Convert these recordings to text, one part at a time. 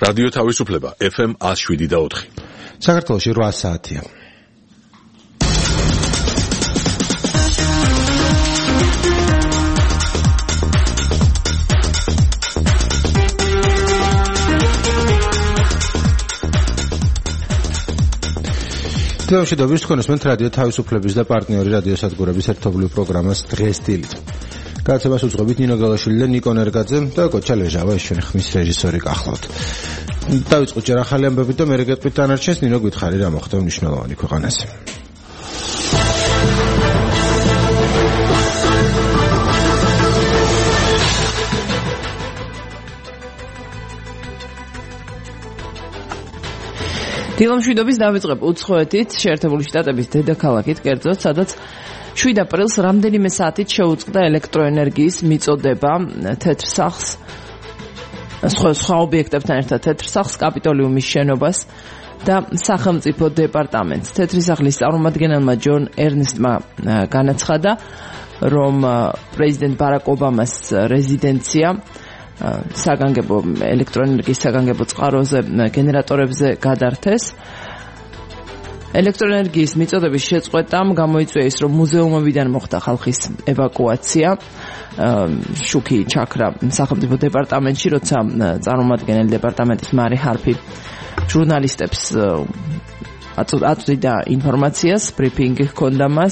რადიო თავისუფლება FM 107.4. საქართველოში 8 საათია. Დღევანდელი თქვენს რადიო თავისუფლების და პარტნიორი რადიოსადგურების ერთობლივ პროგრამას დღეს დილით. Გაცემას უძღვებით ნინო გალაშვილი და ნიკო ნერგაძე და კოჩა ლეჟავა ჩვენი ხმის რეჟისორი გახლავთ. დავიწყოთ ჯერ ახალი ამბები და მერე გეტყვით დანარჩენს. ნინო გითხარი რა მოხდა მნიშვნელოვანი ქვეყანაზე. დილამშვიდობის დავიწყებ უცხოეთით, შეერთებული შტატების დედაქალაქით, კერძოდ, სადაც 7 აპრილს რამდენიმე საათით შეუწყდა ელექტროენერგიის მიწოდება თეთრ სახლს, სხვა ობიექტებთან ერთად თეთრ სახლს, კაპიტოლიუმის შენობას და სახელმწიფო დეპარტამენტს. თეთრი სახლის წარმომადგენელმა ჯონ ერნესტმა განაცხადა, რომ პრეზიდენტ ბარაკ ობამას რეზიდენცია საგანგებო ელექტროენერგიის საგანგებო წყაროზე გენერატორებზე გადართეს. ელექტროენერგიის მიწოდების შეწყვეტამ გამოიწვია ის, რომ მუზეუმებიდან მოხდა ხალხის ევაკუაცია. შუქი ჩაქრა სახელმწიფო დეპარტამენტში, როცა წარმომადგენელი დეპარტამენტის მარი ჰარფი ჟურნალისტებს აწვდიდა ინფორმაციას, ბრიფინგი ჰქონდა მას.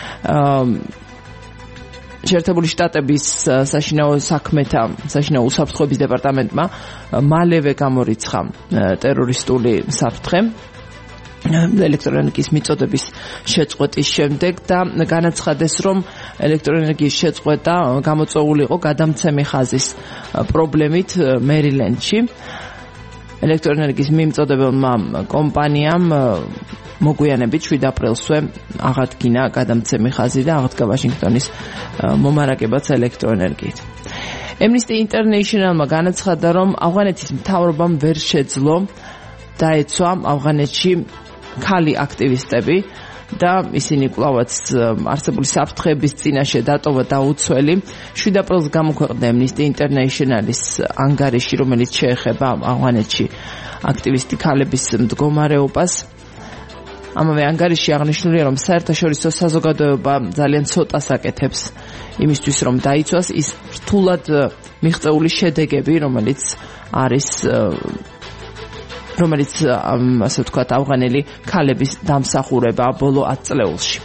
შეერთებული შტატების საშინაო უსაფრთხოების დეპარტამენტმა მალევე გამორიცხა ტერორისტული საფრთხე ელექტროენერგიის მიწოდების შეწყვეტის შემდეგ და განაცხადეს, რომ ელექტროენერგიის შეწყვეტა გამოწვეული იყო გადამცემი ხაზის პრობლემით მერილენდში. ელექტროენერგიის მიმწოდებელმა კომპანიამ მოგვიანებით 7 აპრილსვე აღადგინა გადამცემი ხაზი და აღდგა ვაშინგტონის მომარაგებაც ელექტროენერგიით. Amnesty International-მა განაცხადა, რომ ავღანეთის მთავრობამ ვერ შეძლო დაეცვა ავღანეთში ქალი აქტივისტები და ისინი კვლავაც არსებული საფრთხეების წინაშე დატოვა დაუცველი. 7 აპრილს გამოქვეყნდა Amnesty International-ის ანგარიში, რომელიც შეეხება ავღანეთში აქტივისტი ქალების მდგომარეობას. ამავე ანგარიში აღნიშნულია, რომ საერთაშორისო საზოგადოება ძალიან ცოტას აკეთებს იმისთვის, რომ დაიცვას ის რთულად მიღწეული შედეგები, რომელიც ასე ვთქვათ, ავღანელი ქალების დამსახურება ბოლო 10 წლეულში.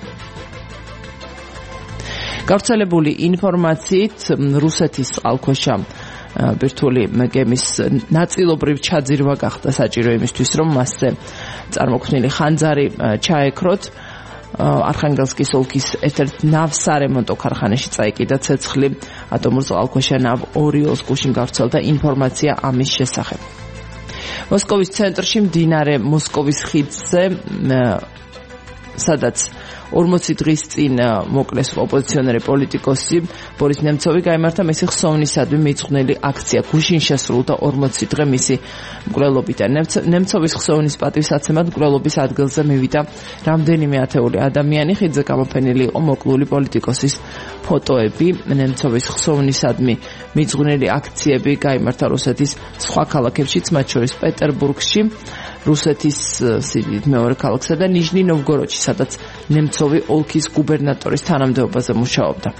გავრცელებული ინფორმაციით, რუსეთის წყალქვეშა ბირთვული გემის ნაწილობრივ ჩაძირვა გახდა საჭირო იმისთვის, რომ მასზე წარმოქმნილი ხანძარი ჩაეკროთ. არხანგელსკის ოლქის ერთ-ერთ ნავსარემონტო ქარხანაში წაიკიდა ცეცხლი ატომურ წყალქვეშა ნავ ორიოლს გუშინ გავრცელდა ინფორმაცია ამის შესახებ. მოსკოვის ცენტრში მდინარე მოსკოვის ხიდზე, სადაც 40 დღის წინ მოკლეს ოპოზიციონერი პოლიტიკოსი ბორის ნემცოვი, გაიმართა მისი ხსოვნისადმი მიძღვნილი აქცია. გუშინ შესრულდა 40 დღე მისი მკვლელობით. ნემცოვის ხსოვნის პატივსაცემად მკვლელობის ადგილზე მივიდა რამდენიმე ათეული ადამიანი. ხიდზე გამოფენილი იყო მოკლული პოლიტიკოსის ფოტოები. ნემცოვის ხსოვნისადმი მიძღვნილი აქციები გაიმართა რუსეთის სხვა ქალაქებშიც, მათ შორის პეტერბურგში, რუსეთის სიდიდით მეორე ქალაქსა და ნიჟნი ნოვგოროდში, სადაც ნემცოვი ოლქის გუბერნატორის თანამდებობაზე მუშაობდა.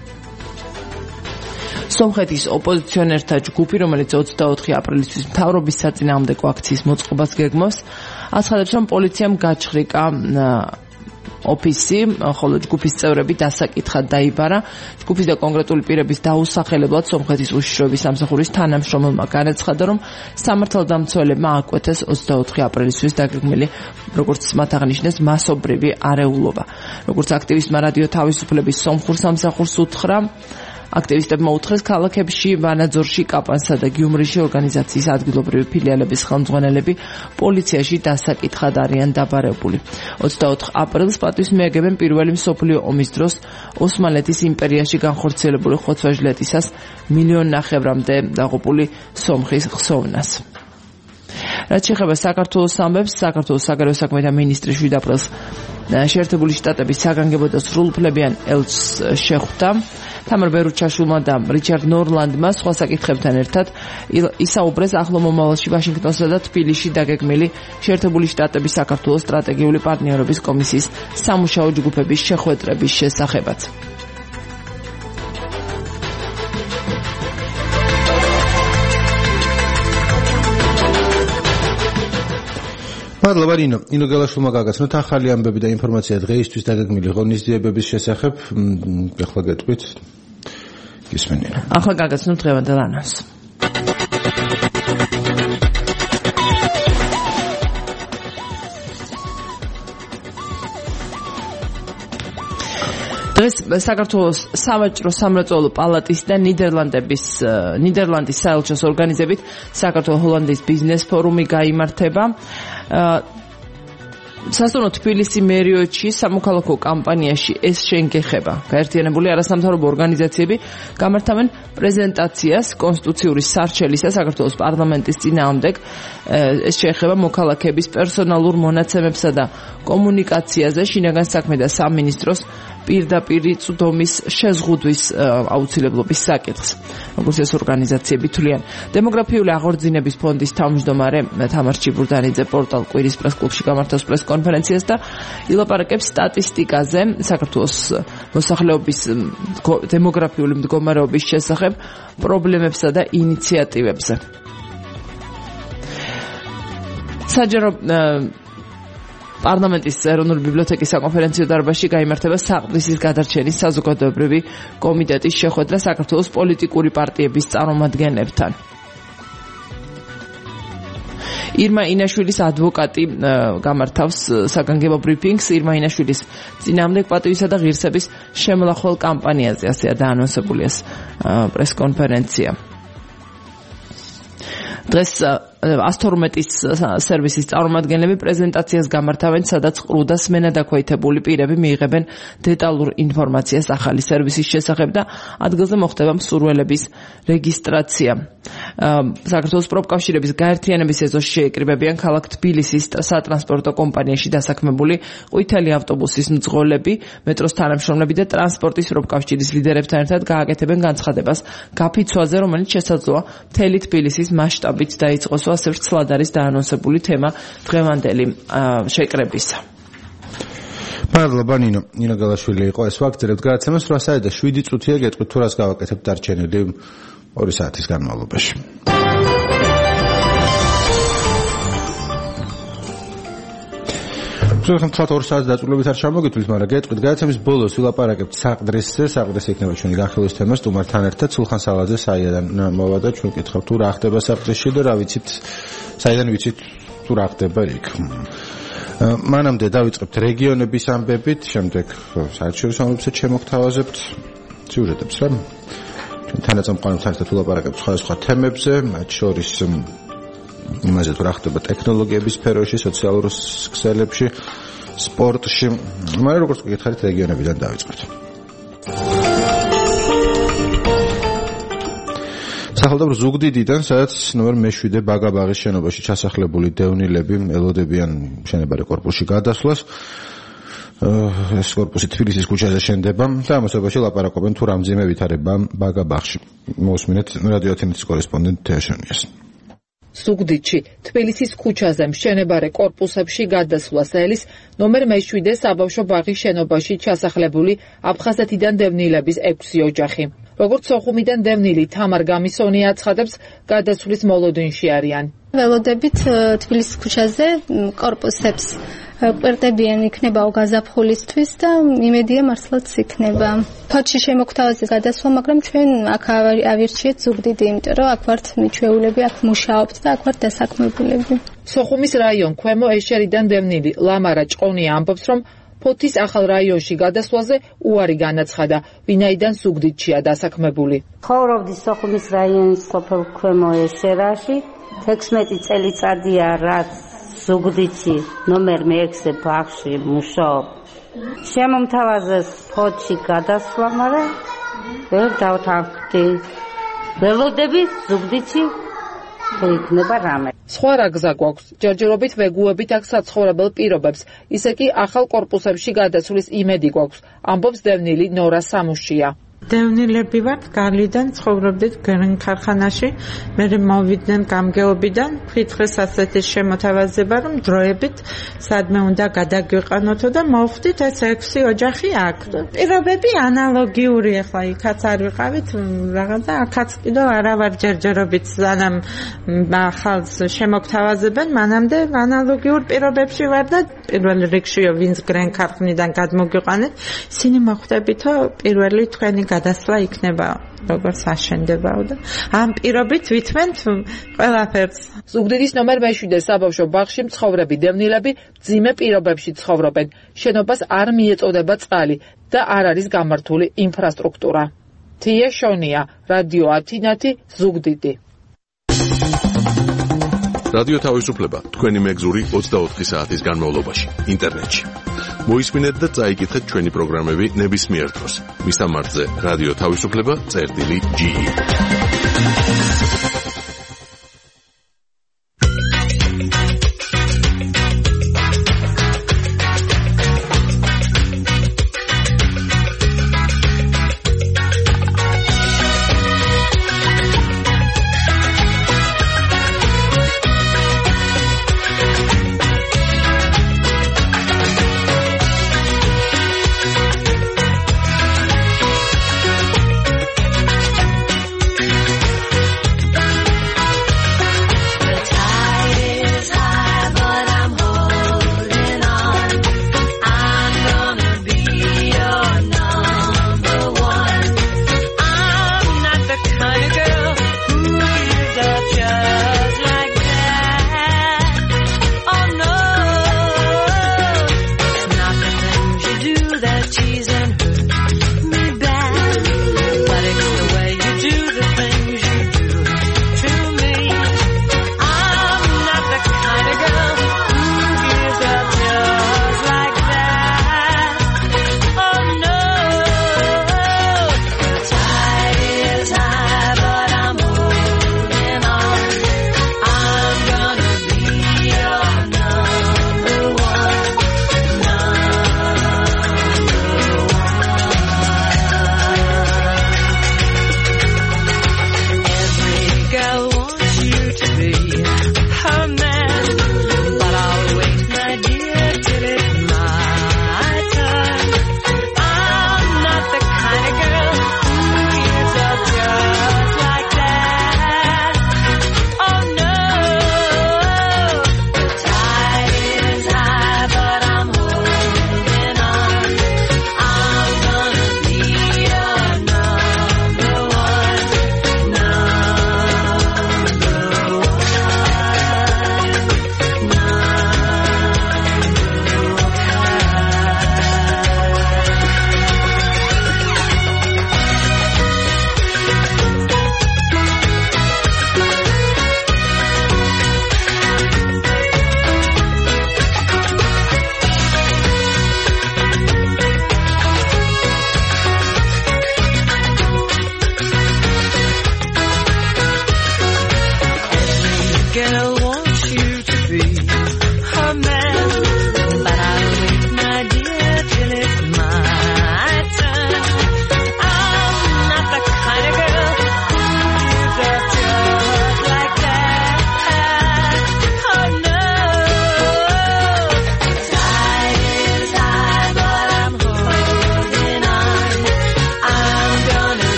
სომხეთის ოპოზიციონერთა ჯგუფი, რომელიც 24 აპრილისთვის მთავრობის საწინააღმდეგო აქციის მოწყობას გეგმავს, აცხადებს, რომ პოლიციამ გაჩხრიკა ოფისი, ხოლო ჯგუფის წევრები დასაკითხად დაიბარა. ჯგუფის და კონკრეტული პირების დაუსახელებლად სომხეთის უშიშროების სამსახურის თანამშრომელმა განაცხადა, რომ სამართალდამცველებმა აკვეთეს 24 აპრილისთვის დაგეგმილი, როგორც მათ აღნიშნეს, მასობრივი არეულობა. როგორც აქტივისტმა რადიო თავისუფლების სომხურ სამსახურს უთხრა, აქტივისტებმა უთხრეს ქალაქებში, ვანაძორში, კაპანსა და გიუმრიში ორგანიზაციის ადგილობრივი ფილიალების ხელმძღვანელები პოლიციაში დასაკითხად არიან დაბარებული. 24 აპრილს პატივს მიაგებენ პირველი მსოფლიო ომის დროს ოსმალეთის იმპერიაში განხორციელებული ხოცვა-ჟლეტისას 1,5 მილიონამდე დაღუპული სომხის ხსოვნას. რაც შეეხება საქართველოს ამბებს, საქართველოს საგარეო საქმეთა მინისტრი 7 აპრილს შეერთებული შტატების საგანგებო და სრულუფლებიან ელჩს შეხვდა. თამარ ბერუჩაშვილმა და რიჩარდ ნორლანდმა სხვა საკითხებთან ერთად ისაუბრეს ახლო მომავალში ვაშინგტონსა და თბილისში დაგეგმილი შეერთებული შტატების საქართველოს სტრატეგიული პარტნიორობის კომისიის სამუშაო ჯგუფების შეხვედრების შესახებაც. მადლობა ნინო. ნინო გელაშვილმა გაგაცნოთ ახალი ამბები და ინფორმაცია დღეისთვის დაგეგმილი ღონისძიებების შესახებ. ახლა გეტყვით. გისმენთ. ახლა გაგაცნოთ დღევანდელ ანონსს. დღეს საქართველოს სავაჭრო სამრეწველო პალატის და ნიდერლანდის საელჩოს ორგანიზებით საქართველოს-ჰოლანდიის ბიზნეს ფორუმი გაიმართება. სასტუმრო თბილისი მერიოტში სამოქალაქო კამპანიაში ეს შენგეხება. გაერთიანებული არასამთავრობო ორგანიზაციები გამართავენ პრეზენტაციას კონსტიტუციური სარჩელისა საქართველოს პარლამენტის წინააღმდეგ. ეს შეეხება მოქალაქეების პერსონალურ მონაცემებსა და კომუნიკაციაზე შინაგან საქმე და სამინისტროს პირდაპირი წვდომის შეზღუდვის აუცილებლობის საკითხს. როგორც ეს ორგანიზაციები თვლიან, დემოგრაფიული აღორძინების ფონდის თავმჯდომარე თამარ ჩიბურდანიძე პორტალ კვირის პრესკლუბში გამართავს პრესკონფერენციას და ილაპარაკებს სტატისტიკაზე საქართველოს მოსახლეობის დემოგრაფიული მდგომარეობის შესახებ, პრობლემებსა და ინიციატივებზე. საჯარო პარლამენტის ეროვნული ბიბლიოთეკის საკონფერენციო დარბაზში გაიმართება საყდრისის გადარჩენის საზოგადოებრივი კომიტეტის შეხვედრა საქართველოს პოლიტიკური პარტიების წარმომადგენლებთან. ირმა ინაშვილის ადვოკატი გამართავს საგანგებო ბრიფინგს ირმა-ინაშვილის წინააღმდეგ პატივისა და ღირსების შემლახვალ კამპანიაზე, ასეა დაანონსებული ეს პრესკონფერენცია. დღეს 112-ის სერვისის წარმომადგენლები პრეზენტაციას გამართავენ, სადაც ყრუ და სმენა დაქვეითებული პირები მიიღებენ დეტალურ ინფორმაციას ახალი სერვისის შესახებ და ადგილზე მოხდება მსურველების რეგისტრაცია. საქართველოს პროფკავშირების გაერთიანების ეზოში შეიკრიბებიან ქალაქ თბილისის სატრანსპორტო კომპანიაში დასაქმებული ყვითელი ავტობუსის მძღოლები, მეტროს თანამშრომლები და ტრანსპორტის პროფკავშირის ლიდერებთან ერთად გააკეთებენ განცხადებას გაფიცვაზე, რომელიც შესაძლოა მთელი თბილისის მასშტაბით დაიწყოს. ასე ვრცლად არის დაანონსებული თემა დღევანდელი შეკრებისა. მადლობა ნინო. ნინო გელაშვილი იყო ეს ვაგრძელებთ გადაცემას 8 და 7 წუთია გეტყვით თუ რას გავაკეთებთ დარჩენილი 2 საათის განმავლობაში. ზოგადად 2 საათის დაწურებით არ ჩამოგიტვით, მაგრამ გეტყვით გადაცემის ბოლოს ვილაპარაკებთ საყდრისზე. საყდრისი იქნება ჩვენი განხილვის თემა სტუმართან ერთად. სულხან სალაძე საიდან მოვა და ჩვენ ვკითხავთ თუ რა ხდება საყდრისში და რა ვიცით, საიდან ვიცით თუ რა ხდება იქ. მანამდე დავიწყებთ რეგიონების ამბებით, შემდეგ საერთაშორისო ამბებსაც შემოგთავაზებთ სიუჟეტებს რა. ჩვენ თანაწამყვანებთან ერთად ვილაპარაკებთ სხვადასხვა თემებზე, მათ შორის იმაზე თუ რა ხდება ტექნოლოგიების სფეროში, სოციალურ ქსელებში, სპორტში. მაგრამ როგორც გითხარით, რეგიონებიდან დავიწყოთ. სახელმწიფო ზუგდიდიდან, სადაც ნომერ მე-7 ბაგაბაღის შენობაში ჩასახლებული დევნილები ელოდებიან მშენებარე კორპუსში გადასვლას. ეს კორპუსი თბილისის ქუჩაზე შენდება და ამასობაში ლაპარაკობენ თუ რა მძიმე ვითარება ბაგაბაღში. მოусმინეთ რადიო ათენეთის კორესპონდენტ თეაშენიას. ზუგდიდში თბილისის ქუჩაზე მშენებარე კორპუსებში გადასვლას ელის ნომერ მე-7 საბავშვო ბაღის შენობაში ჩასახლებული აფხაზეთიდან დევნილების 6 ოჯახი. როგორც სოხუმიდან დევნილი თამარ გამისონი აცხადებს, გადასვლის მოლოდინში არიან. ველოდებით თბილისის ქუჩაზე კორპუსებს კვირტებიან იქნებაო გაზაფხულისთვის და იმედია მართლაც იქნება. თოჩი შემოგთავაზე გადასვლა, მაგრამ ჩვენ აქ ავირჩიეთ ზუგდიდი, იმიტომ რომ აქ ვართ მიჩვეულები, აქ მუშაობთ და აქ ვართ დასაქმებულები. სოხუმის რაიონ ქვემო ეშერიდან დევნილი ლამარა ჭყონია ამბობს, რომ ფოთის ახალ რაიონში გადასვლაზე უარი განაცხადა, ვინაიდან ზუგდიდშია დასაქმებული. ცხოვრობდი სოხუმის რაიონის ყოფილ ქვემო ეშერაში, 16 წელიწადია რაც ზუგდიდში ნომერ მე-6 ბაღში მუშაობ. შემომთავაზეს ფოთში გადასვლა, მაგრამ ვერ დავთანხმდი. ველოდები ზუგდიდში იქნება რამე. სხვა რა გზა გვაქვს? ჯერჯერობით ვეგუებით აქ საცხოვრებელ პირობებს, ისე კი ახალ კორპუსებში გადასვლის იმედი გვაქვს, ამბობს დევნილი ნორა სამუშია. დევნილები ვართ, გარლიდან ცხოვრობდით გრენ ქარხანაში, მე მოვიდნენ გამგეობიდან, ფრთხეს ასეთი შემოთავაზება, რომ დროებით სადმე უნდა გადაგვიყანოთო და მოვხდით ეს 6 ოჯახი აქ. პირობები ანალოგიური, ახლა იქაც არ ვიყავით, რაღაცა აქაც კიდევ არა ვარ ჯერჯერობით სანამ ახალს შემოგთავაზებენ, მანამდე ანალოგიურ პირობებში ვარ და პირველ რიგშიო ვინც გრენ ქარხნიდან გადმოგიყვანეთ, ისინი მოხვდებითო პირველი თქვენი გადასვლა იქნება როგორც აშენდებაო და ამ პირობით ვითმენთ ყველაფერს. ზუგდიდის ნომერ მე-7 საბავშვო ბაღში მცხოვრები დევნილები ძიმე პირობებში ცხოვრობენ. შენობას არ მიეწოდება წყალი და არ არის გამართული ინფრასტრუქტურა. თია შონია, რადიო ათინათი, ზუგდიდი. რადიო თავისუფლება თქვენი მეგზური 24 საათის განმავლობაში ინტერნეტში. მოისმინეთ და წაიკითხეთ ჩვენი პროგრამები ნებისმიერ დროს. მისამართზე რადიო თავისუფლება.ge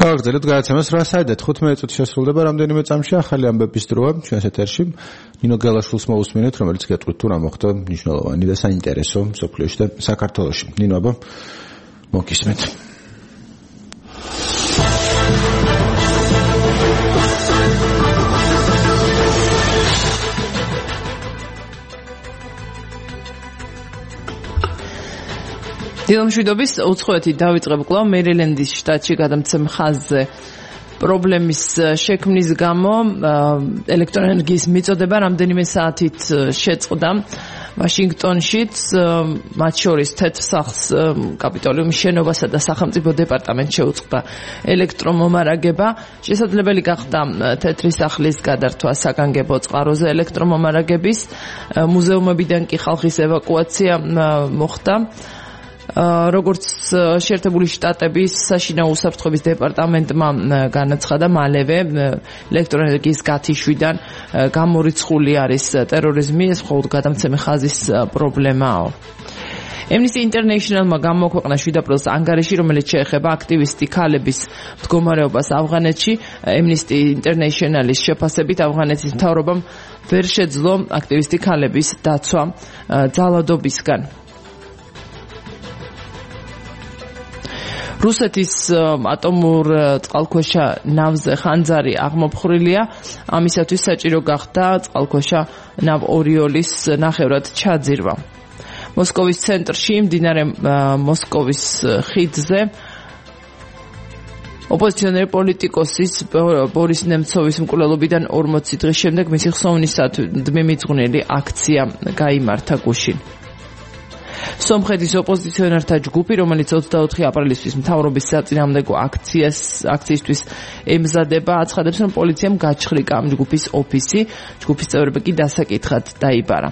გავაგრძელოთ გადაცემას 8:15 წუთი შესრულდება რამდენიმე წამში ახალი ამბების დროა ჩვენს ეთერში ნინო გელაშვილს მოусმინეთ რომელიც გეტყვით თუ რა მოხდა მნიშვნელოვანი და საინტერესო სოფლიოში და საქართველოში ნინო აბა მოგისმენთ დილამშვიდობის უცხოეთი დავიწყებ კვლავ მერილენდის შტატში გადამცემ ხაზზე პრობლემის შექმნის გამო ელექტროენერგიის მიწოდება რამდენიმე საათით შეწყდა ვაშინგტონშიც მათ შორის თეთრ სახლს კაპიტოლიუმის შენობასა და სახელმწიფო დეპარტამენტს შეუწყდა ელექტრომომარაგება შესაძლებელი გახდა თეთრი სახლის გადართვა საგანგებო წყაროზე ელექტრომომარაგების მუზეუმებიდან კი ხალხის ევაკუაცია მოხდა როგორც შეერთებული შტატების საშინაო უსაფრთხოების დეპარტამენტმა განაცხადა მალევე ელექტროენერგიის გათიშვიდან გამორიცხული არის ტერორიზმი ეს მხოლოდ გადამცემი ხაზის პრობლემაა Amnesty International-მა გამოაქვეყნა 7 აპრილს ანგარიში, რომელიც შეეხება აქტივისტი ქალების მდგომარეობას ავღანეთში. Amnesty International-ის შეფასებით ავღანეთის მთავრობამ ვერ შეძლო აქტივისტი ქალების დაცვა ძალადობისგან. რუსეთის ატომურ წყალქვეშა ნავზე ხანძარი აღმოფხრილია, ამისათვის საჭირო გახდა წყალქვეშა ნავ ორიოლის ნახევრად ჩაძირვა. მოსკოვის ცენტრში, მდინარე მოსკოვის ხიდზე ოპოზიციონერი პოლიტიკოსის ბორის ნემცოვის მკვლელობიდან 40 დღის შემდეგ მისი ხსოვნისადმი მიძღვნილი აქცია გაიმართა გუშინ. სომხეთის ოპოზიციონერთა ჯგუფი, რომელიც 24 აპრილისთვის მთავრობის საწინააღმდეგო აქციისთვის ემზადება, აცხადებს, რომ პოლიციამ გაჩხრიკა ამ ჯგუფის ოფისი, ჯგუფის წევრები კი დასაკითხად დაიბარა.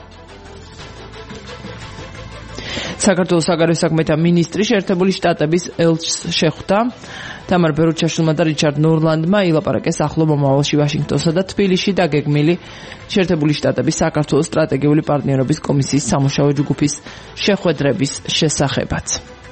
საქართველოს საგარეო საქმეთა მინისტრი შეერთებული შტატების ელჩს შეხვდა. თამარ ბერუჩაშვილმა და რიჩარდ ნორლანდმა ილაპარაკეს ახლო მომავალში ვაშინგტონსა და თბილისში დაგეგმილი შეერთებული შტატების საქართველოს სტრატეგიული პარტნიორობის კომისიის სამუშაო ჯგუფის შეხვედრების შესახებაც.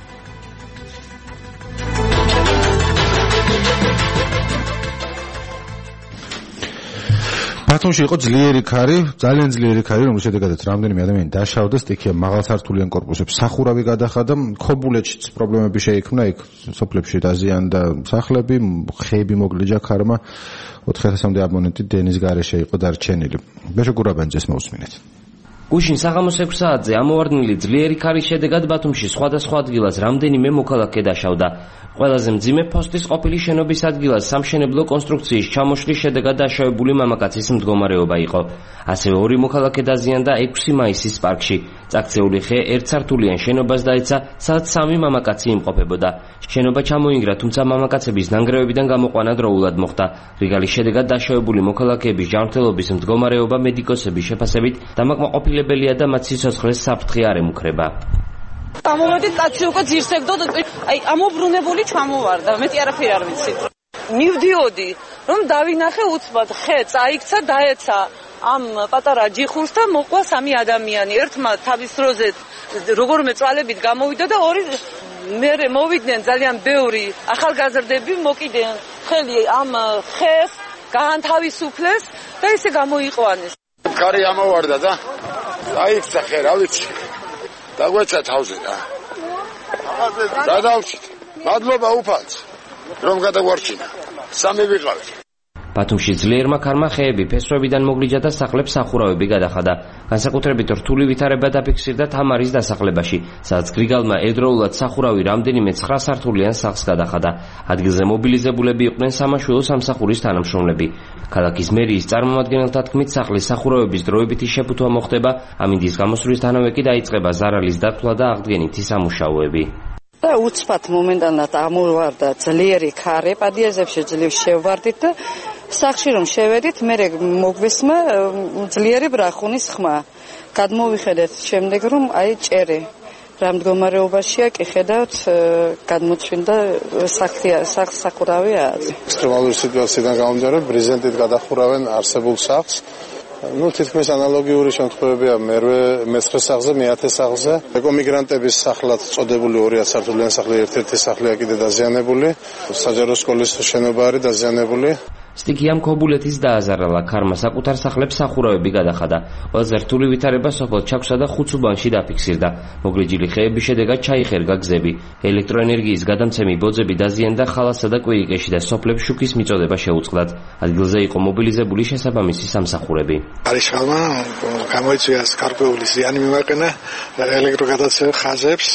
ბათუმში იყო ძლიერი ქარი, ძალიან ძლიერი ქარი, რომლის შედეგადაც რამდენიმე ადამიანი დაშავდა, სტიქია მაღალსართულიან კორპუსებს სახურავი გადახადა, ქობულეთშიც პრობლემები შეიქმნა, იქ სოფლებში დაზიანდა სახლები, ხეები მოგლეჯა ქარმა, 4000-მდე აბონენტი დენის გარეშე იყო დარჩენილი. ბეშო გურაბანძეს მოусმინეთ. გუშინ საღამოს 6 საათზე ამოვარდნილი ძლიერი ქარის შედეგად ბათუმში სხვადასხვა ადგილას რამდენიმე მოქალაქე დაშავდა. ყველაზე მძიმე ფოსტის ყოფილი შენობის ადგილას სამშენებლო კონსტრუქციის ჩამოშლის შედეგად დაშავებული მამაკაცის მდგომარეობა იყო. ასევე ორი მოქალაქე დაზიანდა 6 მაისის პარკში. წაქცეული ხე ერთსართულიან შენობას დაეცა, სადაც 3 მამაკაცი იმყოფებოდა. შენობა ჩამოინგრა, თუმცა მამაკაცების ნანგრევებიდან გამოყვანა დროულად მოხდა. რიგალის შედეგად დაშავებული მოქალაქეების ჯანმრთელობის მდგომარეობა მედიკოსების შეფასებით დამაკმაყოფილებელია და მათ სიცოცხლეს საფრთხე არ ემუქრება. გამოვედით კაცი უკვე ძირს ეგდოდა, ამობრუნებული ჩამოვარდა, მეტი არაფერი არ ვიცი. მივდიოდი, რომ დავინახე უცბად ხე წაიქცა, დაეცა ამ პატარა ჯიხურს და მოყვა 3 ადამიანი. ერთმა თავის დროზე როგორმე წვალებით გამოვიდა და ორი მერე მოვიდნენ ძალიან ბევრი ახალგაზრდები, მოკიდნენ ხელი ამ ხეს, გაანთავისუფლეს და ისე გამოიყვანეს. კარი ამოვარდა და დაიქცა ხე, რა ვიცი. დაგვეცა თავზე და გადავშით. მადლობა უფალს, რომ გადაგვარჩინა. 3 ვიყავით. ბათუმში ძლიერმა ქარმა ხეები ფესვებიდან მოგლიჯა და სახლებს სახურავები გადახადა. განსაკუთრებით რთული ვითარება დაფიქსირდა თამარის დასახლებაში, სადაც გრიგალმა ერთდროულად სახურავი რამდენიმე 9 სართულიან სახლს გადახადა. ადგილზე მობილიზებულები იყვნენ სამაშველო სამსახურის თანამშრომლები. ქალაქის მერიის წარმომადგენელთა თქმით, სახლის სახურავების დროებითი შეფუთვა მოხდება, ამინდის გამოსვლისთანავე კი დაიწყება ზარალის დათვლა და აღდგენითი სამუშაოები. და უცბად მომენტანად ამოვარდა ძლიერი ქარი, პადიაზებში ძლივ შევვარდით და სახში რომ შევედით, მე მოგვესმა ძლიერი ბრახუნის ხმა. გადმოვიხედეთ შემდეგ რომ აი ჭერი რა მდგომარეობაშია, კი ხედავთ გადმოცვინდა სახურავი ააძე. ექსტრემალური სიტუაციიდან გამომდინარე, ბრიზენტით გადახურავენ არსებულ სახლს. თითქმის ანალოგიური შემთხვევებია მე-9 სახლზე, მე-10 სახლზე. ეკომიგრანტების სახლად წოდებული 200 სართულიანი სახლი ერთ-ერთი სახლია კიდე დაზიანებული. საჯარო სკოლის შენობა არის დაზიანებული. სტიქიამ ქობულეთის დააზარალა ქარმა საკუთარ სახლებს სახურავები გადახადა. ყველაზე რთული ვითარება სოფელ ჩაქვსა და ხუცუბანში დაფიქსირდა. მოგრეჯილი ხეების შედეგად ჩაიხერგა გზები. ელექტროენერგიის გადამცემი ბოძები დაზიანდა ხალასსა და კვირიკეში და სოფლებს შუქის მიწოდება შეუწყდათ. ადგილზე იყო მობილიზებული შესაბამისი სამსახურები. არიშალმა გამოიწვია სკარპეული ზიანი მიმაყენა ელექტროგადაცემ ხაზებს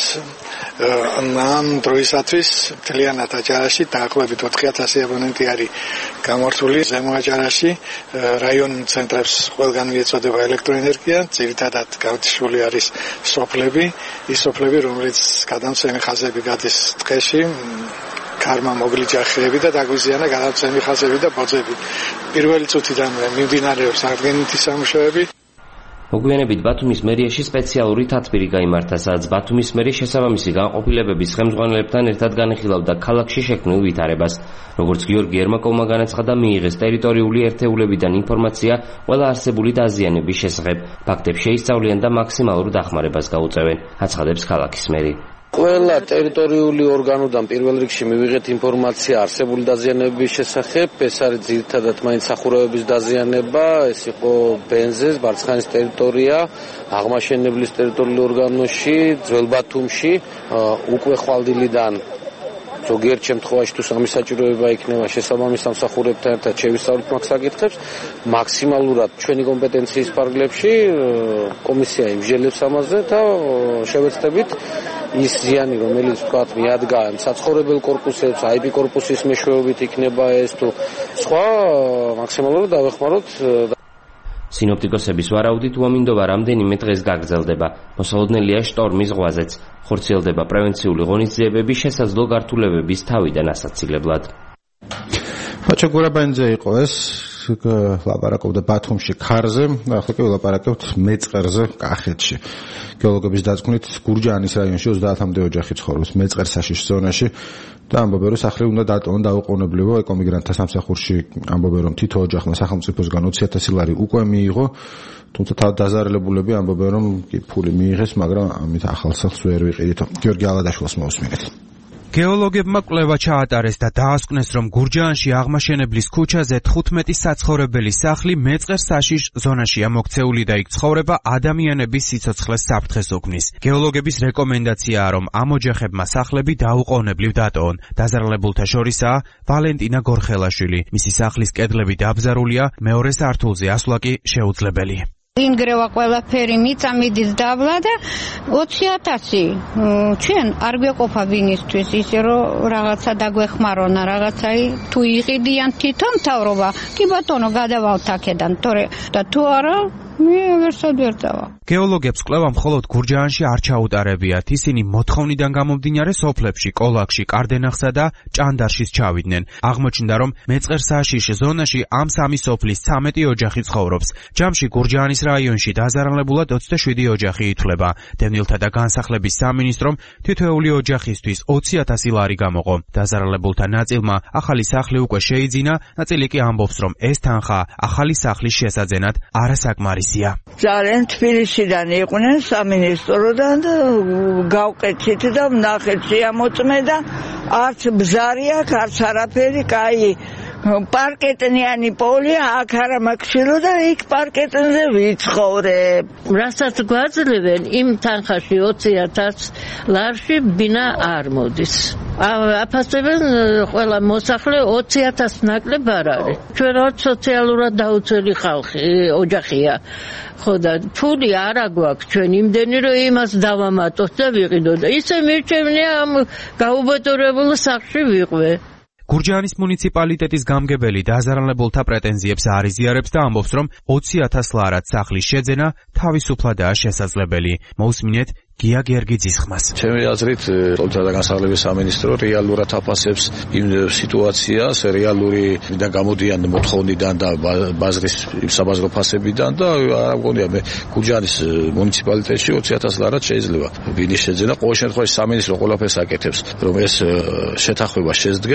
ამ დროისათვის მთლიანად აჭარაში დაახლოებით 4000 აბონენტი არის გამართული ზემო აჭარაში რაიონ ცენტრებს ყველგან მიეწოდება ელექტროენერგია ძირითადად გავრცელებული არის სოფლები ის სოფლები რომელიც გადამცემი ხაზები გადის ტყეში ქარმა მოგლიჯა ხეები და დაგვიზიანა გადამცემი ხაზები და ბოძები პირველი წუთიდანვე მიმდინარეობს აღდგენითი სამუშაოები მოგვიანებით ბათუმის მერიაში სპეციალური თათბირი გაიმართა, სადაც ბათუმის მერი შესაბამისი განყოფილებების ხელმძღვანელებთან ერთად განიხილავდა ქალაქში შექმნილ ვითარებას. როგორც გიორგი ერმაკოვმა განაცხადა, მიიღეს ტერიტორიული ერთეულებიდან ინფორმაცია ყველა არსებული დაზიანების შესახებ. ფაქტებს შეისწავლიან და მაქსიმალურ დახმარებას გაუწევენ, აცხადებს ქალაქის მერი. ყველა ტერიტორიული ორგანოდან პირველ რიგში მივიღეთ ინფორმაცია არსებული დაზიანებების შესახებ. ეს არის ძირითადად მაინც სახურავების დაზიანება, ეს იყო ბენზეს, ბარცხანის ტერიტორია, აღმაშენებლის ტერიტორიული ორგანოში, ძველ ბათუმში, უკვე ხვალდილიდან ზოგიერთ შემთხვევაში თუ სამი საჭიროება იქნება შესაბამის სამსახურებთან ერთად შევისწავლით მაგ საკითხებს. მაქსიმალურად ჩვენი კომპეტენციის ფარგლებში კომისია იმსჯელებს ამაზე და შევეცდებით ის ზიანი, რომელიც თქვათ მიადგა საცხოვრებელ კორპუსებს, IP კორპუსის მეშვეობით იქნება ეს თუ სხვა მაქსიმალურად დავეხმაროთ. სინოპტიკოსების ვარაუდით უამინდობა რამდენიმე დღეს გაგრძელდება. მოსალოდნელია შტორმის ზღვაზეც. ხორციელდება პრევენციული ღონისძიებები შესაძლო გართულებების თავიდან ასაცილებლად. ფაჩა გურაბანიძე იყო ეს ლაპარაკობდა ბათუმში ქარზე, ახლა კი ვლაპარაკებთ მეწყერზე კახეთში. გეოლოგების დაწკვნით გურჯაანის რაიონში 30-მდე ოჯახი ცხოვრობს მეწყერ-საშიშ ზონაში და ამბობენ რომ სახლი უნდა დატოვონ დაუყოვნებლივ ეკომიგრანტთა სამსახურში. ამბობენ რომ თითო ოჯახმა სახელმწიფოსგან 20,000 ლარი უკვე მიიღო, თუმცა დაზარალებულები ამბობენ რომ ფული მიიღეს, მაგრამ ამით ახალ სახლს ვერ ვიყიდით. გიორგი ალადაშვილს მოусმინეთ. გეოლოგებმა კვლევა ჩაატარეს და დაასკვნეს, რომ გურჯაანში აღმაშენებლის ქუჩაზე 15 საცხოვრებელი სახლი მეწყერ-საშიშ ზონაშია მოქცეული და იქ ცხოვრება ადამიანების სიცოცხლეს საფრთხეს უქმნის. გეოლოგების რეკომენდაციაა, რომ ამ ოჯახებმა სახლები დაუყოვნებლივ დატოვონ. დაზარალებულთა შორისაა ვალენტინა გორხელაშვილი. მისი სახლის კედლები დაბზარულია, მეორე სართულზე ასვლა კი შეუძლებელი. ინგრევა ყველაფერი მიწა მიდის დაბლა და 20,000 ჩვენ არ გვეყოფა ვინისთვის ისე რომ რაღაცა დაგვეხმარონა რაღაცაი თუ იყიდიან თვითონ მთავრობა კი ბატონო გადავალთ აქედან თორე და თუ არა მე ვერსად ვერ წავა. გეოლოგებს კვლევა მხოლოდ გურჯაანში არ ჩაუტარებიათ. ისინი მოთხოვნიდან გამომდინარე სოფლებში, კოლაქში, კარდენახსა და ჭანდარშიც ჩავიდნენ. აღმოჩნდა, რომ მეწყერ-საშიშ ზონაში ამ სამი სოფლის 13 ოჯახი ცხოვრობს. ჯამში გურჯაანის რაიონში დაზარალებულად 27 ოჯახი ითვლება. დევნილთა და განსახლების სამინისტრომ თითოეული ოჯახისთვის 20,000 ლარი გამოყო. დაზარალებულთა ნაწილმა ახალი სახლი უკვე შეიძინა, ნაწილი კი ამბობს, რომ ეს თანხა ახალი სახლის შესაძენად არასაკმარისია. ძალიან თბილისიდან იყვნენ სამინისტროდან და გავყეთით და ვნახეთ შეამოწმედა არც ბზარი აქ არც არაფერი კაი პარკეტნიანი პოლია აქ არა მაქსილო და იქ პარკეტნზე ვიცხოვრებ. რასაც გვაძლევენ იმ თანხაში 20,000 ლარში ბინა არ მოდის. აფასებენ ყველა მოსახლე 20,000 ნაკლებ არ არის. ჩვენ რა სოციალურად დაუცველი ხალხი ოჯახია. ხო და ფული არა გვაქვს ჩვენ იმდენი რომ იმას დავამატოთ და ვიყიდოთ. ისე მირჩევნია ამ გაუბედურებულ სახლში ვიყვე. გურჯაანის მუნიციპალიტეტის გამგებელი დაზარალებულთა პრეტენზიებს არ იზიარებს და ამბობს, რომ 20,000 ლარად სახლის შეძენა თავისუფლადაა შესაძლებელი. მოусმინეთ გია გერგიძის ხმას. ჩემი აზრით, თუმცა და განსახლების სამინისტრო რეალურად აფასებს იმ სიტუაციას, რეალური ვიდან გამოდიან მოთხოვნიდან და ბაზრის საბაზრო ფასებიდან და არა მგონია მე გურჯაანის მუნიციპალიტეტში 20,000 ლარად შეიძლება ვინის შეძენა. ყოველ შემთხვევაში სამინისტრო ყველაფერს აკეთებს, რომ ეს შეთანხმება შესდგეს.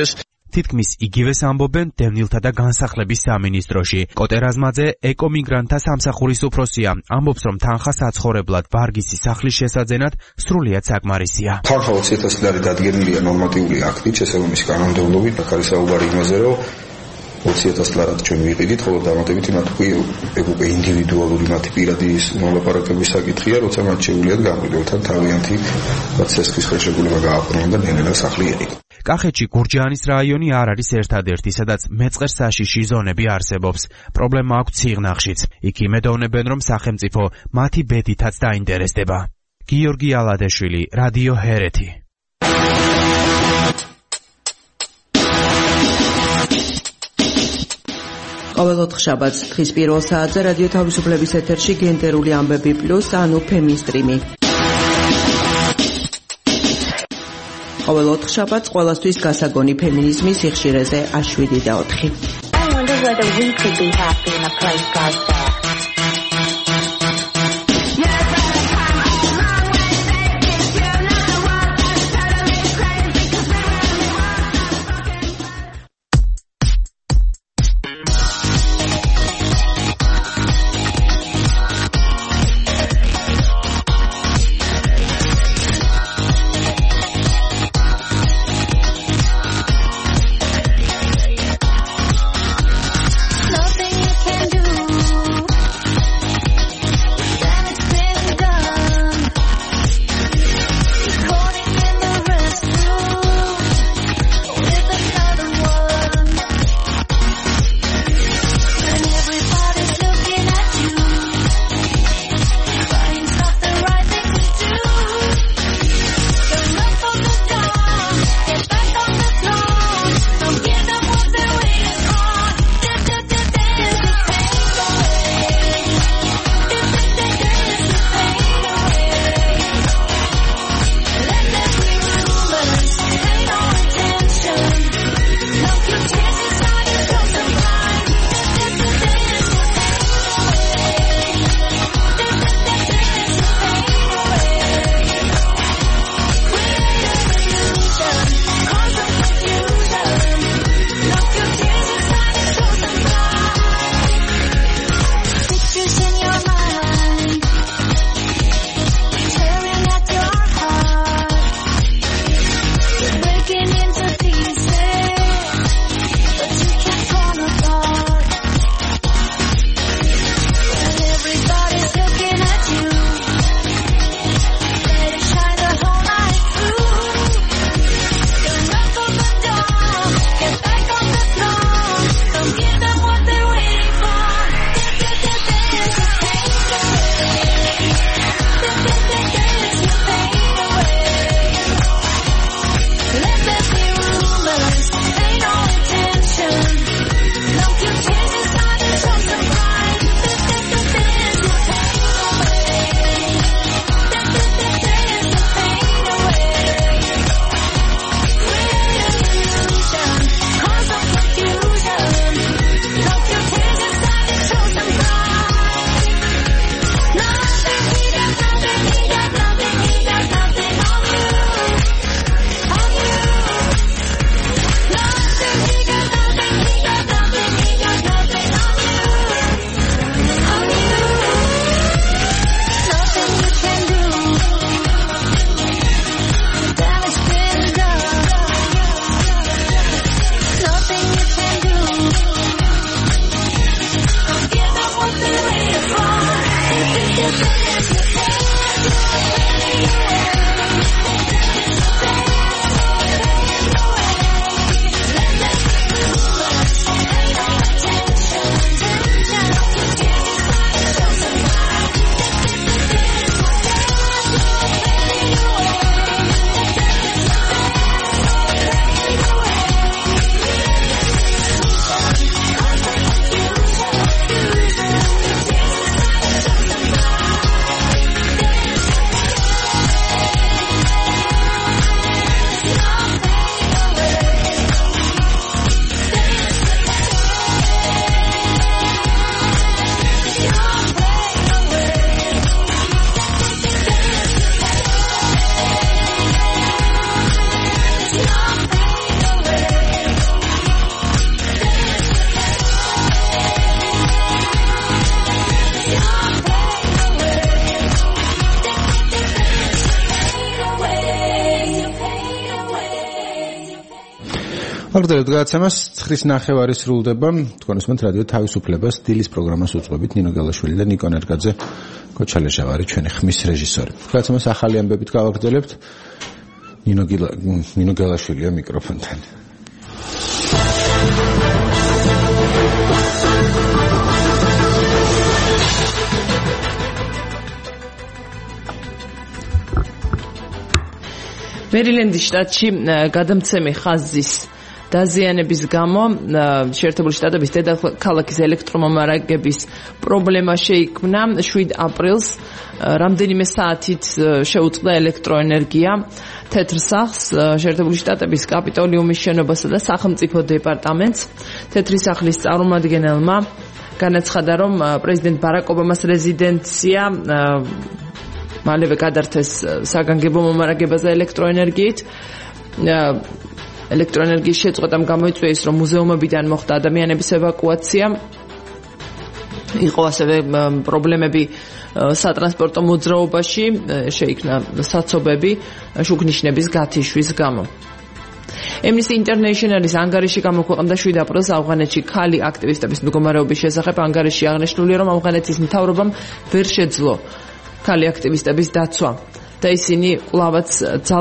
თითქმის იგივეს ამბობენ დევნილთა და განსახლების სამინისტროში. კოტე რაზმაძე ეკომიგრანტთა სამსახურის უფროსია, ამბობს, რომ თანხა საცხოვრებლად ვარგისის სახლის შესაძენად სრულიად საკმარისია. თანხა 20,000 ლარი დადგენილია ნორმატიული აქტით, შესაბამისი კანონმდებლობით, აქ არის საუბარი იმაზე, რომ 20,000 ლარად ჩვენ ვიყიდით, ხოლო დამატებითი მათ უკვე ინდივიდუალური მათი პირადი მოლაპარაკების საკითხია, როცა მათ შეუძლიათ გამყიდველთან თავიანთი ცესხის ხელშეკრულება გააყენონ და ნელ-ნელა სახლი იყიდონ. კახეთში გურჯაანის რაიონი არ არის ერთადერთი, სადაც მეწყერ საშიში ზონები არსებობს. პრობლემა აქვს ციღნაღშიც. იქ იმედოვნებენ, რომ სახელმწიფო მათი ბედითაც დაინტერესდება. გიორგი ალადეშვილი, რადიო ჰერეთი. ყოველ ოთხშაბათს დღის პირველ საათზე რადიო თავისუფლების ეთერში გენდერული ამბები პლუს ანუ ფემინსტრიმი. ყოველ ოთხშაბათს ყველასთვის გასაგონი ფემინიზმის სიხშირეზე A7 და 4. I wonder whether we could be happy in a place like that. Nothing you can do. აგრძელებთ გადაცემას 9:09 სრულდება. თქვენ უსმენთ რადიო თავისუფლებას დილის პროგრამას უძღვებით ნინო გელაშვილი და ნიკო ნერგაძე, კოჩალე ჟავარი ჩვენი ხმის რეჟისორი. გადაცემას ახალი ამბებით გავაგრძელებთ. ნინო გელაშვილია მიკროფონთან. მერილენდის შტატში გადამცემი ხაზის დაზიანების გამო შეერთებული შტატების დედაქალაქის ელექტრომომარაგების პრობლემა შეიქმნა 7 აპრილს. რამდენიმე საათით შეუწყდა ელექტროენერგია თეთრ სახლს, შეერთებული შტატების კაპიტოლიუმის შენობასა და სახელმწიფო დეპარტამენტს. თეთრი სახლის წარმომადგენელმა განაცხადა, რომ პრეზიდენტ ბარაკ ობამას რეზიდენცია მალევე გადართეს საგანგებო მომარაგებაზე ელექტროენერგიით. ელექტროენერგიის შეწყვეტამ გამოიწვია ის, რომ მუზეუმებიდან მოხდა ადამიანების ევაკუაცია. იყო ასევე პრობლემები სატრანსპორტო მოძრაობაში, შეიქმნა საცობები შუქნიშნების გათიშვის გამო. Amnesty International-ის ანგარიში გამოქვეყნდა 7 აპრილს ავღანეთში ქალი აქტივისტების მდგომარეობის შესახებ. ანგარიში აღნიშნულია, რომ ავღანეთის მთავრობამ ვერ შეძლო ქალი აქტივისტების დაცვა და ისინი კვლავაც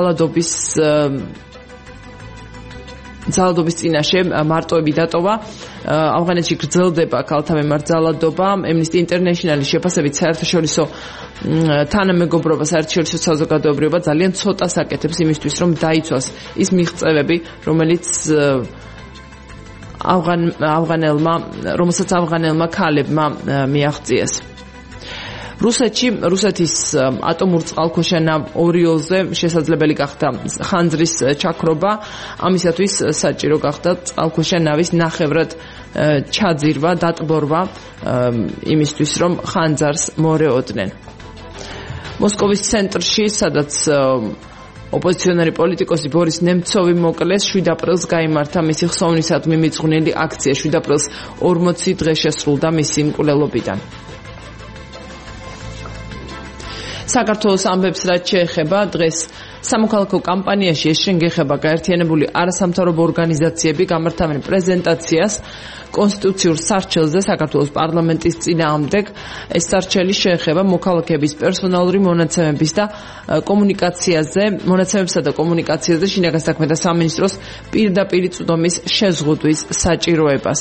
ძალადობის წინაშე მარტოები დატოვა. ავღანეთში გრძელდება ქალთა მიმართ ძალადობა. Amnesty International-ის შეფასებით საერთაშორისო თანამეგობრობა, საერთაშორისო საზოგადოებრივობა ძალიან ცოტას აკეთებს იმისთვის, რომ დაიცვას ის მიღწევები, რომელსაც ავღანელმა ქალებმა მიაღწიეს. რუსეთის ატომურ წყალქვეშა ორიოლზე შესაძლებელი გახდა ხანძრის ჩაქრობა. ამისათვის საჭირო გახდა წყალქვეშა ნავის ნახევრად ჩაძირვა, დატბორვა იმისთვის, რომ ხანძარს მორეოდნენ. მოსკოვის ცენტრში, სადაც ოპოზიციონერი პოლიტიკოსი ბორის ნემცოვი მოკლეს, 7 აპრილს გაიმართა მისი ხსოვნისადმი მიძღვნილი აქცია. 7 აპრილს 40 დღე შესრულდა მისი მკვლელობიდან. საქართველოს ამბებს რაც შეეხება დღეს სამოქალაქო კამპანიაში ეს შენგეხება გაერთიანებული არასამთავრობო ორგანიზაციები გამართავენ პრეზენტაციას კონსტიტუციურ სარჩელზე საქართველოს პარლამენტის წინააღმდეგ. ეს სარჩელი შეეხება მოქალაქეების პერსონალური მონაცემებისა და კომუნიკაციაზე შინაგან საქმეთა სამინისტროს პირდაპირი წვდომის შეზღუდვის საჭიროებას.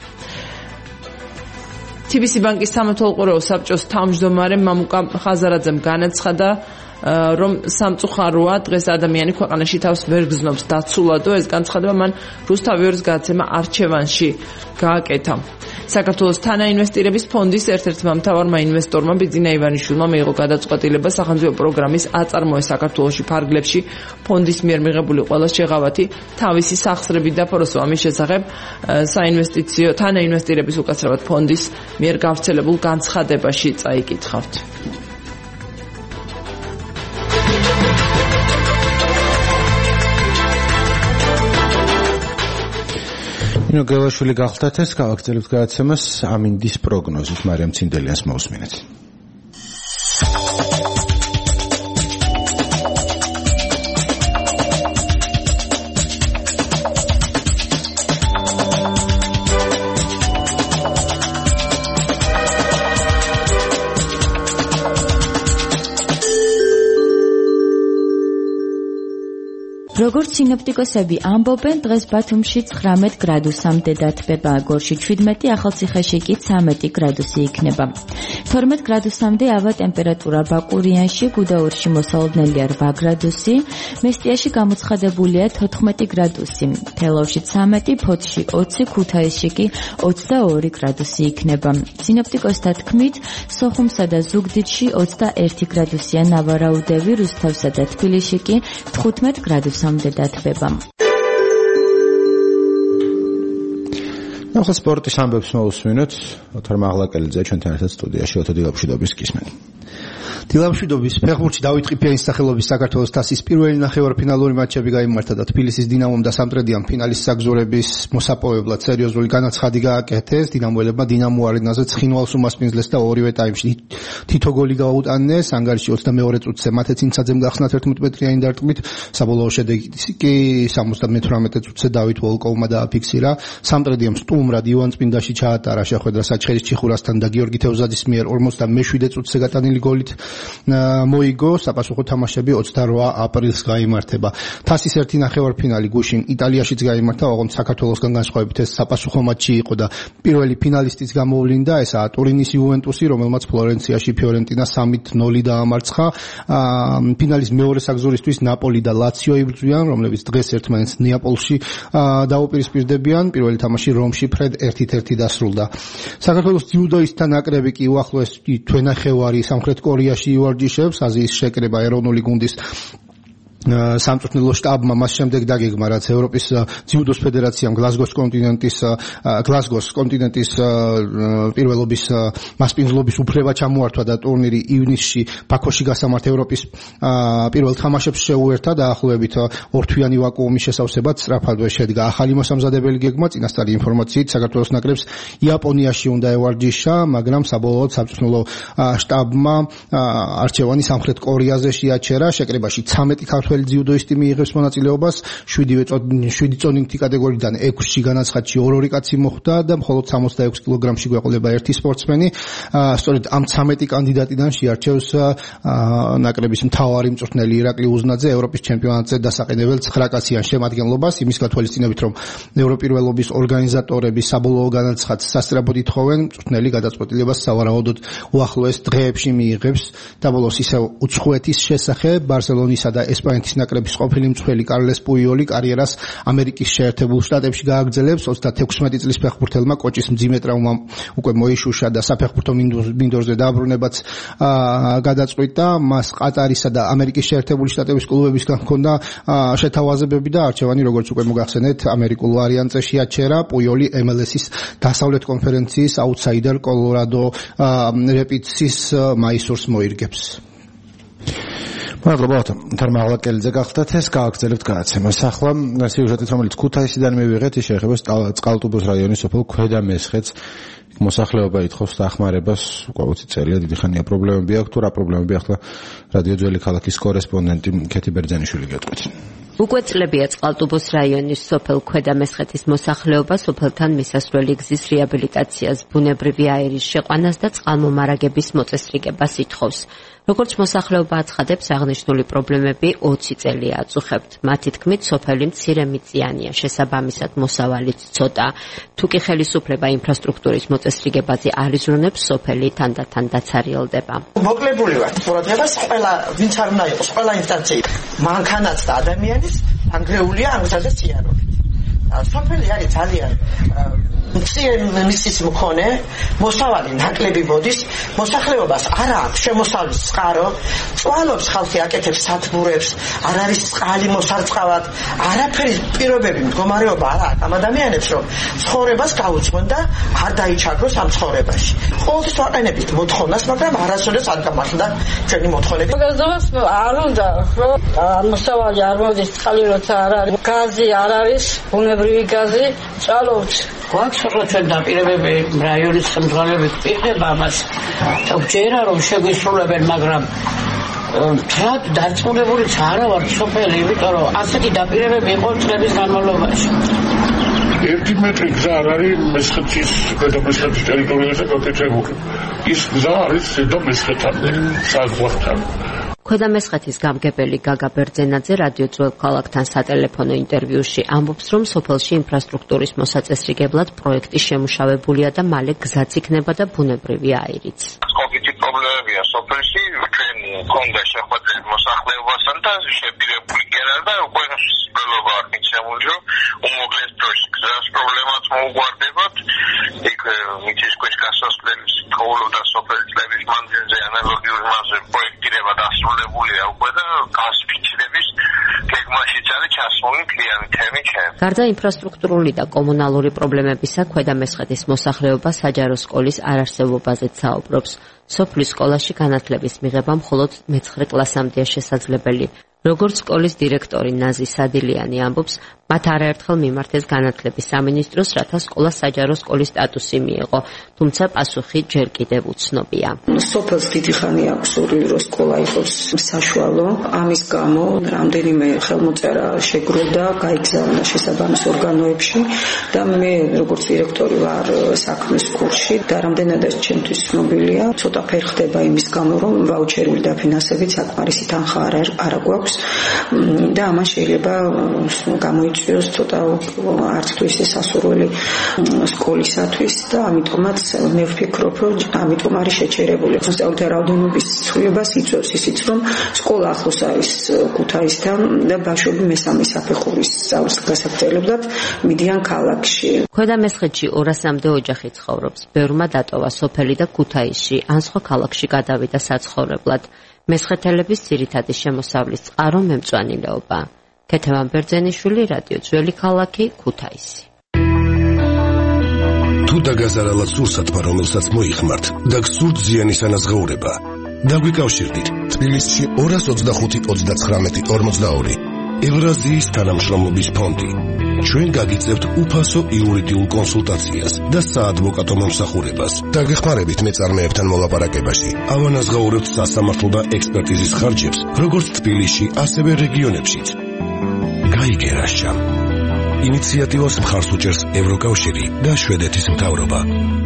TBC ბანკის სამეთვალყურეო საბჭოს თავმჯდომარე მამუკა ხაზარაძემ განაცხადა, რომ სამწუხაროა დღეს ადამიანი ქვეყანაში თავს ვერ გზნობს დაცულადო. ეს განცხადება მან რუსთავი ორის გადაცემა არჩევანში გააკეთა. საქართველოს თანაინვესტირების ფონდის ერთ-ერთმა მთავარმა ინვესტორმა ბიძინა ივანიშვილმა მიიღო გადაწყვეტილება სახელმწიფო პროგრამის აწარმოეს საქართველოში ფარგლებში ფონდის მიერ მიღებული ყველა შეღავათი თავისი სახსრებით დაფოროსო. ამის შესახებ საინვესტიციო თანაინვესტირების უკაცრავად ფონდის მიერ გავრცელებულ განცხადებაში წაიკითხავთ. ნინო გელაშვილი გახლდათ ეს გავაგრძელებთ გადაცემას ამინდის პროგნოზით. მარიამ ცინდელიანს მოусმინეთ. როგორც სინოპტიკოსები ამბობენ, დღეს ბათუმში 19 გრადუსამდე დათბება, გორში 17, ახალციხეში კი 13 გრადუსი იქნება. 12 გრადუსამდე ავა ტემპერატურა ბაკურიანში, გუდაურში მოსალოდნელია 8 გრადუსი, მესტიაში გამოცხადებულია 14 გრადუსი, თელავში 13, ფოთში 20, ქუთაისში კი 22 გრადუსი იქნება. სინოპტიკოსთა თქმით, სოხუმსა და ზუგდიდში 21 გრადუსია ნავარაუდევი, რუსთავსა და თბილისში კი 15 გრადუსამდე დათბება. ახლა სპორტის ამბებს მოусმინოთ. ოთარ მაღლაკელიძე ჩვენთან ერთად სტუდიაში. ოთო დილაბშიდობის გისმენთ. დილამშვიდობის ფეხბურთში დავით ყიფიანის სახელობის საქართველოს თასის პირველი ნახევარფინალური მატჩები გაიმართა და თბილისის დინამომ და სამტრედიამ ფინალის საგზურების მოსაპოვებლად სერიოზული განაცხადი გააკეთეს. დინამოელებმა დინამო არენაზე ცხინვალს უმასპინძლეს და ორივე ტაიმში თითო გოლი გაუტანეს. ანგარიში 22 წუთზე მათეცინცაძემ გახსნა 11 მეტრიანი დარტყმით. საბოლოო შედეგი კი 78 წუთზე დავით ვოლკოვმა დააფიქსირა. სამტრედიამ სტუმრად ივანწმინდაში ჩაატარა შეხვედრა საჩხერის ჩიხურასთან და გიორგი თევზაძის მიერ 47 წუთზე გატანილი გოლით მოიგო. საპასუხო თამაშები 28 აპრილს გაიმართება. თასის ერთი ნახევარფინალი გუშინ იტალიაშიც გაიმართა, ოღონდ საქართველოსგან განსხვავებით ეს საპასუხო მატჩი იყო და პირველი ფინალისტიც გამოვლინდა, ესაა ტურინის იუვენტუსი, რომელმაც ფლორენციაში ფიორენტინას 3-0 დაამარცხა. ფინალის მეორე საგზურისთვის ნაპოლი და ლაციო იბრძვიან, რომლებიც დღეს ერთმანეთს ნეაპოლში დაუპირისპირდებიან. პირველი თამაში რომში ფრედ 1-1 დასრულდა. საქართველოს ძიუდოისტთა ნაკრები კი უახლოეს თვენახევარი სამხრეთ კორეაში ივარჯიშებს. აზიის შეკრება ეროვნული გუნდის სამწვრთნელო შტაბმა მას შემდეგ დაგეგმა, რაც ევროპის ძიუდოს ფედერაციამ გლაზგოს კონტინენტის პირველობის მასპინძლობის უფლება ჩამოართვა და ტურნირი ივნისში ბაქოში გასამართ ევროპის პირველ თამაშებს შეუერთა. დაახლოებით ორთვიანი ვაკუუმის შესავსებად სწრაფადვე შედგა ახალი მოსამზადებელი გეგმა. წინასწარი ინფორმაციით საქართველოს ნაკრებს იაპონიაში უნდა ევარჯიშა, მაგრამ საბოლოოდ სამწვრთნელო შტაბმა არჩევანი სამხრეთ კორეაზე შეაჩერა. შეკრებაში 13 ქართველი ძიუდოისტი მიიღებს მონაწილეობას. 7 წონითი კატეგორიიდან 6-ში განაცხადში 2 კაცი მოხვდა და მხოლოდ 66 კილოგრამში გვეყოლება ერთი სპორტსმენი. სწორედ ამ 13 კანდიდატიდან შეარჩევს ნაკრების მთავარი მწვრთნელი ირაკლი უზნაძე ევროპის ჩემპიონატზე დასაყენებელ 9 კაციან შემადგენლობას. იმის გათვალისწინებით, რომ ევროპირველობის ორგანიზატორები საბოლოო განაცხადს სასწრაფოდ ითხოვენ, მწვრთნელი გადაწყვეტილებას სავარაუდოდ უახლოეს დღეებში მიიღებს. და ბოლოს ისევ უცხოეთის შესახებ ბარსელონისა და ესპანეთის ნაკრების ყოფილი მწვრთნელი კარლეს პუიოლი კარიერას ამერიკის შეერთებულ შტატებში გააგრძელებს. 36 წლის ფეხბურთელმა კოჭის მძიმე ტრავმა უკვე მოიშუშა და საფეხბურთო მინდორზე დაბრუნებაც გადაწყვიტა. მას ყატარისა და ამერიკის შეერთებული შტატების კლუბებისგან ჰქონდა შეთავაზებები და არჩევანი, როგორც უკვე მოგახსენეთ, ამერიკულ ვარიანტზე შეაჩერა. პუიოლი MLS-ის დასავლეთ კონფერენციის აუთსაიდერ კოლორადო რეპიდსის მაისურს მოირგებს. მადლობა თერმაღლა კელიძე გახდათ, ეს გააგრძელებთ გადაცემას. ახლა სიუჟეტით, რომელიც ქუთაისიდან მივიღეთ, ის შეეხება წყალტუბოს რაიონის სოფელ ქვედამესხეთს. მოსახლეობა ითხოვს დახმარებას, უკვე 20 წელია, დიდი ხანია პრობლემები აქვს. თუ რა პრობლემები ახლა რადიო ძველი ქალაქის კორესპონდენტი ქეთი ბერძენიშვილი გეტყვით. უკვე წლებია წყალტუბოს რაიონის სოფელ ქვედამესხეთის მოსახლეობა სოფელთან მისასვლელი გზის რეაბილიტაციას, ბუნებრივი აირის შეყვანას და წყალმომარაგების მოწესრიგებას ითხოვს. როგორც მოსახლეობა აცხადებს, აღნიშნული პრობლემები 20 წელია აწუხებთ. მათი თქმით, სოფელი მცირე მიწიანია, შესაბამისად მოსავალიც ცოტა. თუ კი ხელისუფლება ინფრასტრუქტურის მოწესრიგებაზე არ იზრუნებს, სოფელი თანდათან დაცარიელდება. მოკლებული ვარ ყურადღებას ყველა ვინც არ უნდა იყოს, ყველა ინსტანცია მანქანაც და ადამიანის ანგრეულია ამისათვის წიარული. სოფელი არის ძალიან მცირე მიწის მქონე, მოსავალი ნაკლები მოდის, მოსახლეობას არ აქვს შემოსავლის წყარო, წვალობს ხალხი აკეთებს სათბურებს, არ არის წყალი მოსარწყავად, არაფერი პირობები მდგომარეობა არ აქვს ამ ადამიანებს, რომ ცხოვრებას გაუძღვენ და არ დაიჩაგროს ამ ცხოვრებაში. ყოველთვის ვაყენებით მოთხოვნას, მაგრამ არასოდეს არ გამართლდა ჩვენი მოთხოვნები. მოგაზრდობას არ უნდა, რომ მოსავალი არ მოდის, წყალი როცა არ არის, გაზი არ არის, ბუნებრივი გაზი, წვალობთ. გვაქვს ჩვენ დაპირებები რაიონის ხელმძღვანელობით პირდება ამას. ჯერა რომ შეგვისრულებენ, მაგრამ თრად დარწმუნებულიც არა ვარ სოფელი, იმიტომ რომ ასეთი დაპირებები იყო წლების განმავლობაში. 1 მეტრი გზა არ არის მესხეთის ქვედამესხეთის ტერიტორიაზე გაკეთებული. ის გზა არის ზედა მესხეთამდე, საზღვართან. ქვედამესხეთის გამგებელი გაგა ბერძენაძე რადიო ძველ ქალაქთან სატელეფონო ინტერვიუში ამბობს, რომ სოფელში ინფრასტრუქტურის მოსაწესრიგებლად პროექტი შემუშავებულია და მალე გზაც იქნება და ბუნებრივი აირიც. კოგიტი პრობლემებია სოფელში, ჩვენ გქონდა შეხვედრა მოსახლეობასთან და შეპირებული გერა და უკვე სპელობა არ მიცემული, რომ უმოკლეს დროში გზას პრობლემაც მოუგვარდებათ. იქ მიწის ქვეშ გასასვლელის თოვლოდა სოფელი წლების მანძილზე ანალოგიური მასზე პროექტირება დასრულებულია უკვე და გასფიცირების გეგმაშიც არის ჩასული მთლიანი თემი ჩემ. გარდა ინფრასტრუქტურული და კომუნალური პრობლემებისა, ქვედამესხეთის მოსახლეობა საჯარო სკოლის არარსებობაზეც საუბრობს. სოფლის სკოლაში განათლების მიღება მხოლოდ მე-9 კლასამდეა შესაძლებელი. როგორც სკოლის დირექტორი ნაზი სადილიანი ამბობს, მათ არაერთხელ მიმართეს განათლების სამინისტროს, რათა სკოლა საჯარო სკოლის სტატუსი მიეღო, თუმცა პასუხი ჯერ კიდევ უცნობია. სოფელს დიდი ხანი აქვს სურვილი, რომ სკოლა იყოს საშუალო. ამის გამო რამდენიმე ხელმოწერა შეგროვდა, გაიგზავნა შესაბამის ორგანოებში და მე როგორც დირექტორი ვარ საქმის კურსში და რამდენადაც ჩემთვის ცნობილია, ცოტა ფერ ხდება იმის გამო, რომ ვაუჩერული დაფინანსებით საკმარისი თანხა არ გვაქვს და ამან შეიძლება გამოიწვიოს ცოტა არც თუ ისე სასურველი სკოლისათვის და ამიტომაც მე ვფიქრობ, რომ ამიტომ არის შეჩერებული. მოსწავლეთა რაოდენობის ცვლილებას იწვევს ისიც, რომ სკოლა ახლოს არის ქუთაისთან და ბავშვები მესამე საფეხურის სწავლის გასაგრძელებლად მიდიან ქალაქში. ქვედამესხეთში 200-მდე ოჯახი ცხოვრობს. ბევრმა დატოვა სოფელი და ქუთაისში, ან სხვა ქალაქში გადავიდა საცხოვრებლად. მესხეთელების ძირითადი შემოსავლის წყარო მემწვანილეობა. ქეთევან ბერძენიშვილი, რადიო ძველი ქალაქი, ქუთაისი. თუ დაგაზარალად სურსათმა, რომელსაც მოიხმართ და გსურთ ზიანის ანაზღაურება, დაგვიკავშირდით თბილისში 225-39-42 ევრაზიის თანამშრომლობის ფონდი. ჩვენ გაგიწევთ უფასო იურიდიულ კონსულტაციას და საადვოკატო მომსახურებას. დაგეხმარებით მეწარმეებთან მოლაპარაკებაში. ავანაზღაურებთ სასამართლო და ექსპერტიზის ხარჯებს, როგორც თბილისში, ასევე რეგიონებშიც. გაიგერაშა. ინიციატივას მხარს უჭერს ევროკავშირი და შვედეთის მთავრობა.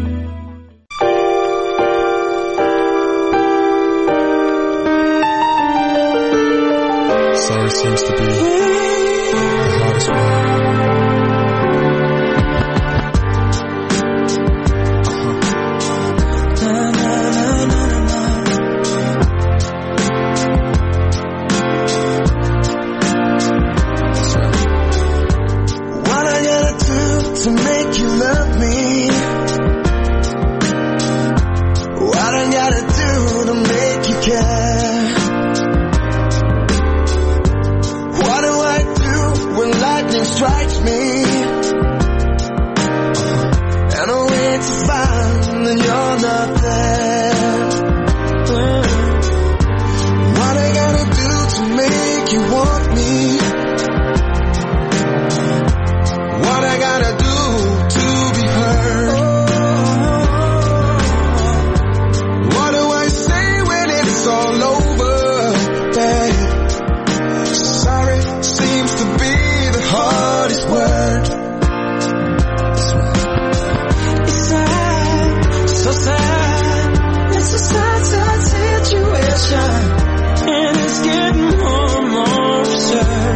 Sorry seems to be the hardest one. To make you love me, what I gotta do to make you care? What do I do when lightning strikes me? And I wait to find that you're not there. What I gotta do to make you want me? What I gotta do to be heard? What do I say when it's all over, babe? Sorry seems to be the hardest word. It's sad, so sad. It's a sad, sad situation, and it's getting more and more absurd.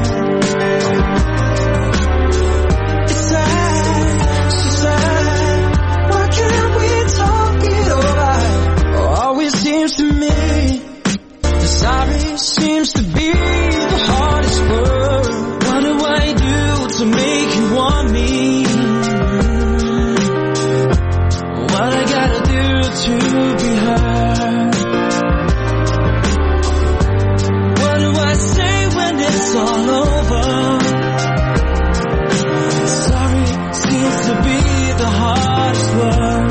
To me, the sorry seems to be the hardest word. What do I do to make you want me? What I gotta do to be heard? What do I say when it's all over? Sorry seems to be the hardest word.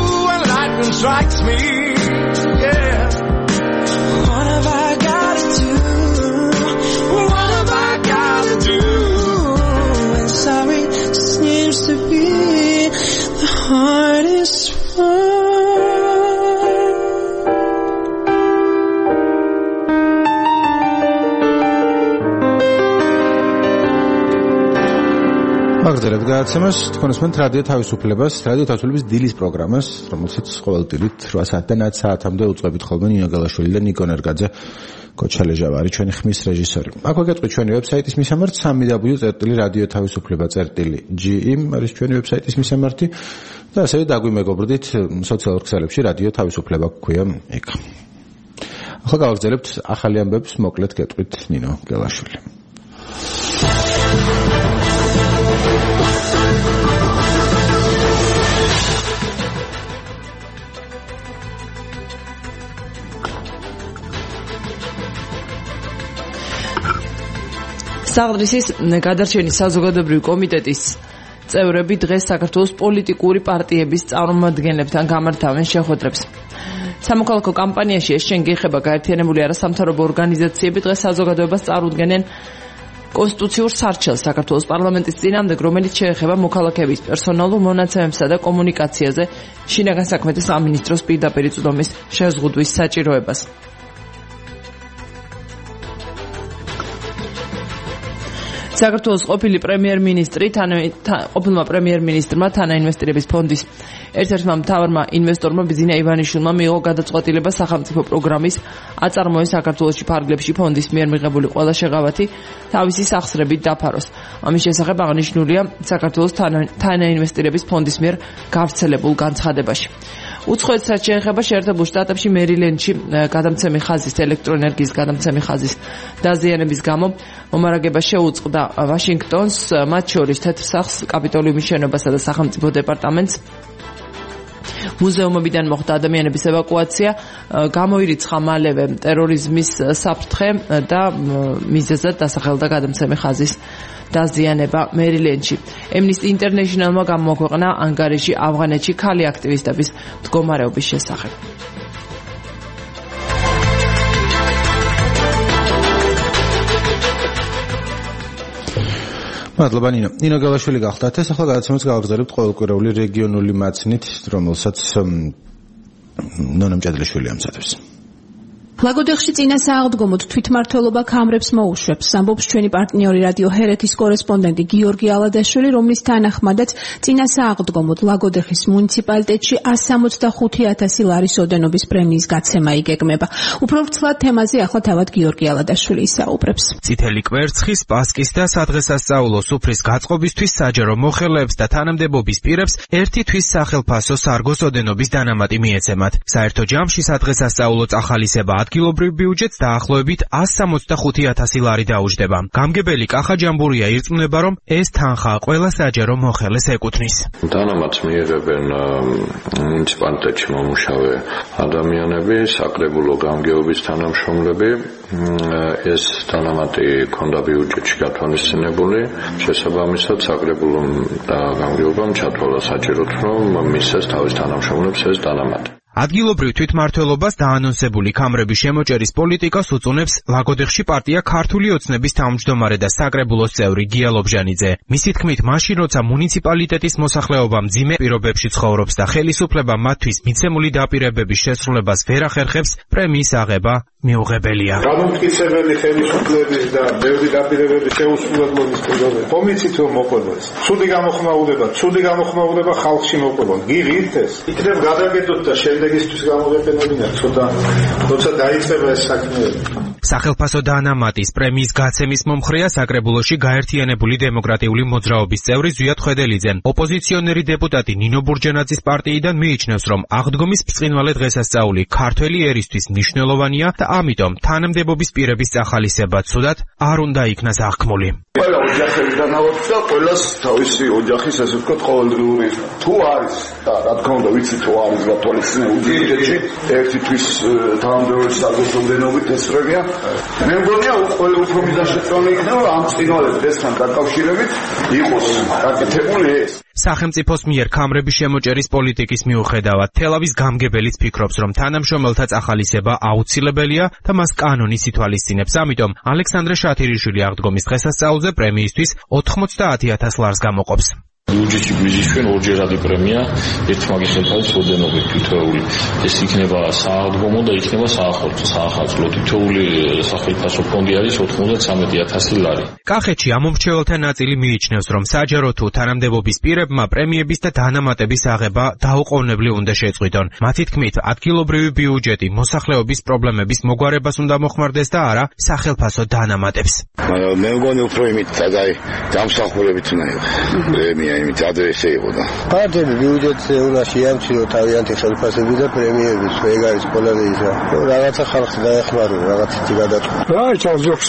Strikes me, yeah. What have I got to do ვაგრძელებთ გადაცემას, თქვენ უსმენთ რადიო თავისუფლებას, რადიო თავისუფლების დილის პროგრამას, რომელსაც ყოველ დილით 8 საათიდან 10 საათამდე უწყებით ხოლმე ნინო გელაშვილი და ნიკო ნერგაძე. კოჩალეჟავა არის ჩვენი ხმის რეჟისორი. აქ ვაგეწყობთ ჩვენი ვებსაიტის მისამართი www.radio-tavisufleba.ge არის ჩვენი ვებსაიტის მისამართი და ასევე დაგვიმეგობრდით სოციალურ ქსელებში რადიო თავისუფლება გვქვია იქ. ახლა გავაგრძელებთ ახალი ამბებს, მოკლედ გეტყვით ნინო გელაშვილი. საღდრისის გადარჩენის საზოგადოებრივი კომიტეტის წევრები დღეს საქართველოს პოლიტიკური პარტიების წარმომადგენლებთან გამართავენ შეხვედრებს. სამოქალაქო კამპანიაში ეს შენ გეხება გაერთიანებული არასამთავრობო ორგანიზაციები დღეს საზოგადოებას წარუდგენენ კონსტიტუციურ სარჩელს საქართველოს პარლამენტის წინააღმდეგ, რომელიც შეეხება მოქალაქეების პერსონალურ მონაცემებსა და კომუნიკაციაზე შინაგან საქმეთა სამინისტროს პირდაპირ წვდომის შეზღუდვის საჭიროებას. საქართველოს ყოფილმა პრემიერ-მინისტრმა თანაინვესტირების ფონდის ერთ-ერთმა მთავარმა ინვესტორმა ბიზინა ივანიშვილმა მიიღო გადაწყვეტილება სახელმწიფო პროგრამის აწარმოეს საქართველოში ფარგლებში ფონდის მიერ მიღებული ყველა შეღავათი თავისი სახსრებით დაფაროს. ამის შესახებ აღნიშნულია საქართველოს თანაინვესტირების ფონდის მიერ გავრცელებულ განცხადებაში. უცხოეთსაც შეეხება შეერთებულ შტატებში მერილენდში გადამცემი ხაზის ელექტროენერგიის გადამცემი ხაზის დაზიანების გამო მომარაგება შეუწყდა ვაშინგტონს, მათ შორის თეთრ სახლს, კაპიტოლიუმის შენობასა და სახელმწიფო დეპარტამენტს. მუზეუმებიდან მოხდა ადამიანების ევაკუაცია, გამოირიცხა მალევე ტერორიზმის საფრთხე და მიზეზად დასახელდა გადამცემი ხაზის დაზიანება მერილენდში. Amnesty International-მა გამოაქვეყნა ანგარიში ავღანეთში ქალი აქტივისტების მდგომარეობის შესახებ. მადლობა ნინო. ნინო გელაშვილი გახდათ. ეს ახლა გადაცემას გავაგრძელებთ ყოველკვირეული რეგიონული მაცნით, რომელსაც ნონა მჭედლიშვილი ამზადებს. ლაგოდეხში წინა სააღდგომოდ თვითმმართველობა კამრებს მოუშვებს. ამბობს ჩვენი პარტნიორი რადიო ჰერეთის კორესპონდენტი გიორგი ალადაშვილი, რომლის თანახმადაც წინა სააღდგომოდ ლაგოდეხის მუნიციპალიტეტში 165,000 ლარის ოდენობის პრემიის გაცემა იგეგმება. უფრო ვრცლად თემაზე ახლა თავად გიორგი ალადაშვილი ისაუბრებს. წითელი კვერცხის, პასკის და სადღესასწაულო სუფრის გაწყობისთვის საჯარო მოხელეებს და თანამდებობის პირებს ერთი თვის სახელფასო სარგოს ოდენობის დანამატი მიეცემათ. საერთო ჯამში სადღესასწაულო წახალისება ადგილობრივ ბიუჯეტს დაახლოებით 165,000 ლარი დაუჯდება. გამგებელი კახა ჯამბურია ირწმუნება, რომ ეს თანხა ყველა საჯარო მოხელეს ეკუთვნის. დანამატს მიიღებენ მუნიციპალიტეტში მომუშავე ადამიანები, საკრებულო გამგეობის თანამშრომლები. ეს დანამატი ქონდა ბიუჯეტში გათვალისწინებული. შესაბამისად, საკრებულომ და გამგეობამ ჩათვალა საჭიროდ, რომ მისცეს თავის თანამშრომლებს ეს დანამატი. ადგილობრივ თვითმმართველობას დაანონსებული კამრების შემოჭერის პოლიტიკას უწუნებს ლაგოდეხში პარტია ქართული ოცნების თავმჯდომარე და საკრებულოს წევრი გია ლობჟანიძე. მისი თქმით, მაშინ როცა მუნიციპალიტეტის მოსახლეობა მძიმე პირობებში ცხოვრობს და ხელისუფლება მათთვის მიცემული დაპირებების შესრულებას ვერ ახერხებს, პრემიის აღება მიუღებელია. გამომტკიცებელი ხელისუფლების და ბევრი დაპირებების შეუსრულებლობის პირობები. კომიცით რომ მოყვებას. ცუდი გამოხმაურება ხალხში მოყვებას. გიღით ეს. იქნებ გადაგედოთ და შემდეგისთვის გამოგვეყენებინა როცა დაიწყება ეს საქმეები. სახელფასო დანამატის პრემიის გაცემის მომხრეა საკრებულოში გაერთიანებული დემოკრატიული მოძრაობის წევრი ზვიად ხვედელიძე. ოპოზიციონერი დეპუტატი ნინო ბურჯანაძის პარტიიდან მიიჩნევს, რომ აღდგომის ბრწყინვალე დღესასწაული ქართველი ერისთვის მნიშვნელოვანია და ამიტომ თანამდებობის პირების წახალისება ცუდად არ უნდა იქნას აღქმული. ყველა ოჯახები დანავარდა, ყველას თავისი ოჯახის ასე ვთქვათ ყოველდღიური თუ არის და რა თქმა უნდა ვიცი თუ არის გათვალისწინებული ბიუჯეტში ერთი თვის თანამდებობის საგულშემდენობით ესწრებიან. მე მგონია ყველა უფრო მიზანშეწონილი იქნება ამ წინვალე დღესთან დაკავშირებით იყოს გაკეთებული ეს. სახელმწიფოს მიერ კამრების შემოჭერის პოლიტიკის მიუხედავად თელავის გამგებელიც ფიქრობს, რომ თანამშრომელთა წახალისება აუცილებელია და მას კანონიც ითვალისწინებს. ამიტომ ალექსანდრე შათირიშვილი აღდგომის დღესასწაულზე პრემიისთვის 90,000 ლარს გამოყოფს. ბიუჯეტში გვიზიშვენ ორჯერადი პრემია ერთ მაგისტრალს ოდენობით თითოეული ეს იქნება სააღდგომო და იქნება საახალწლო თითოეული სახელმწიფო ფონდი არის 93,000 ლარი. კახეთში ამომრჩეველთა ნაწილი მიიჩნევს, რომ საჯარო თუ თანამდებობის პირებმა პრემიების და დანამატების აღება დაუყოვნებლივ უნდა შეწყვიტონ. მათი თქმით, ადგილობრივი ბიუჯეტი მოსახლეობის პრობლემების მოგვარებას უნდა მოხმარდეს და არა სახელფასო დანამატებს. მე მგონი უფრო იმით დამსახურებით უნდა იყოს პრემია იმით ადრესე იყო და პარტიები ბიუჯეტზე უნდა შეამჩნიო თავიანთი ხელფასები და პრემიები ეგ არის ყველაზე ისა რაღაცა ხალხს დაეხმარო რაღაც ისეთი გადაწყვეტა რა ზოგს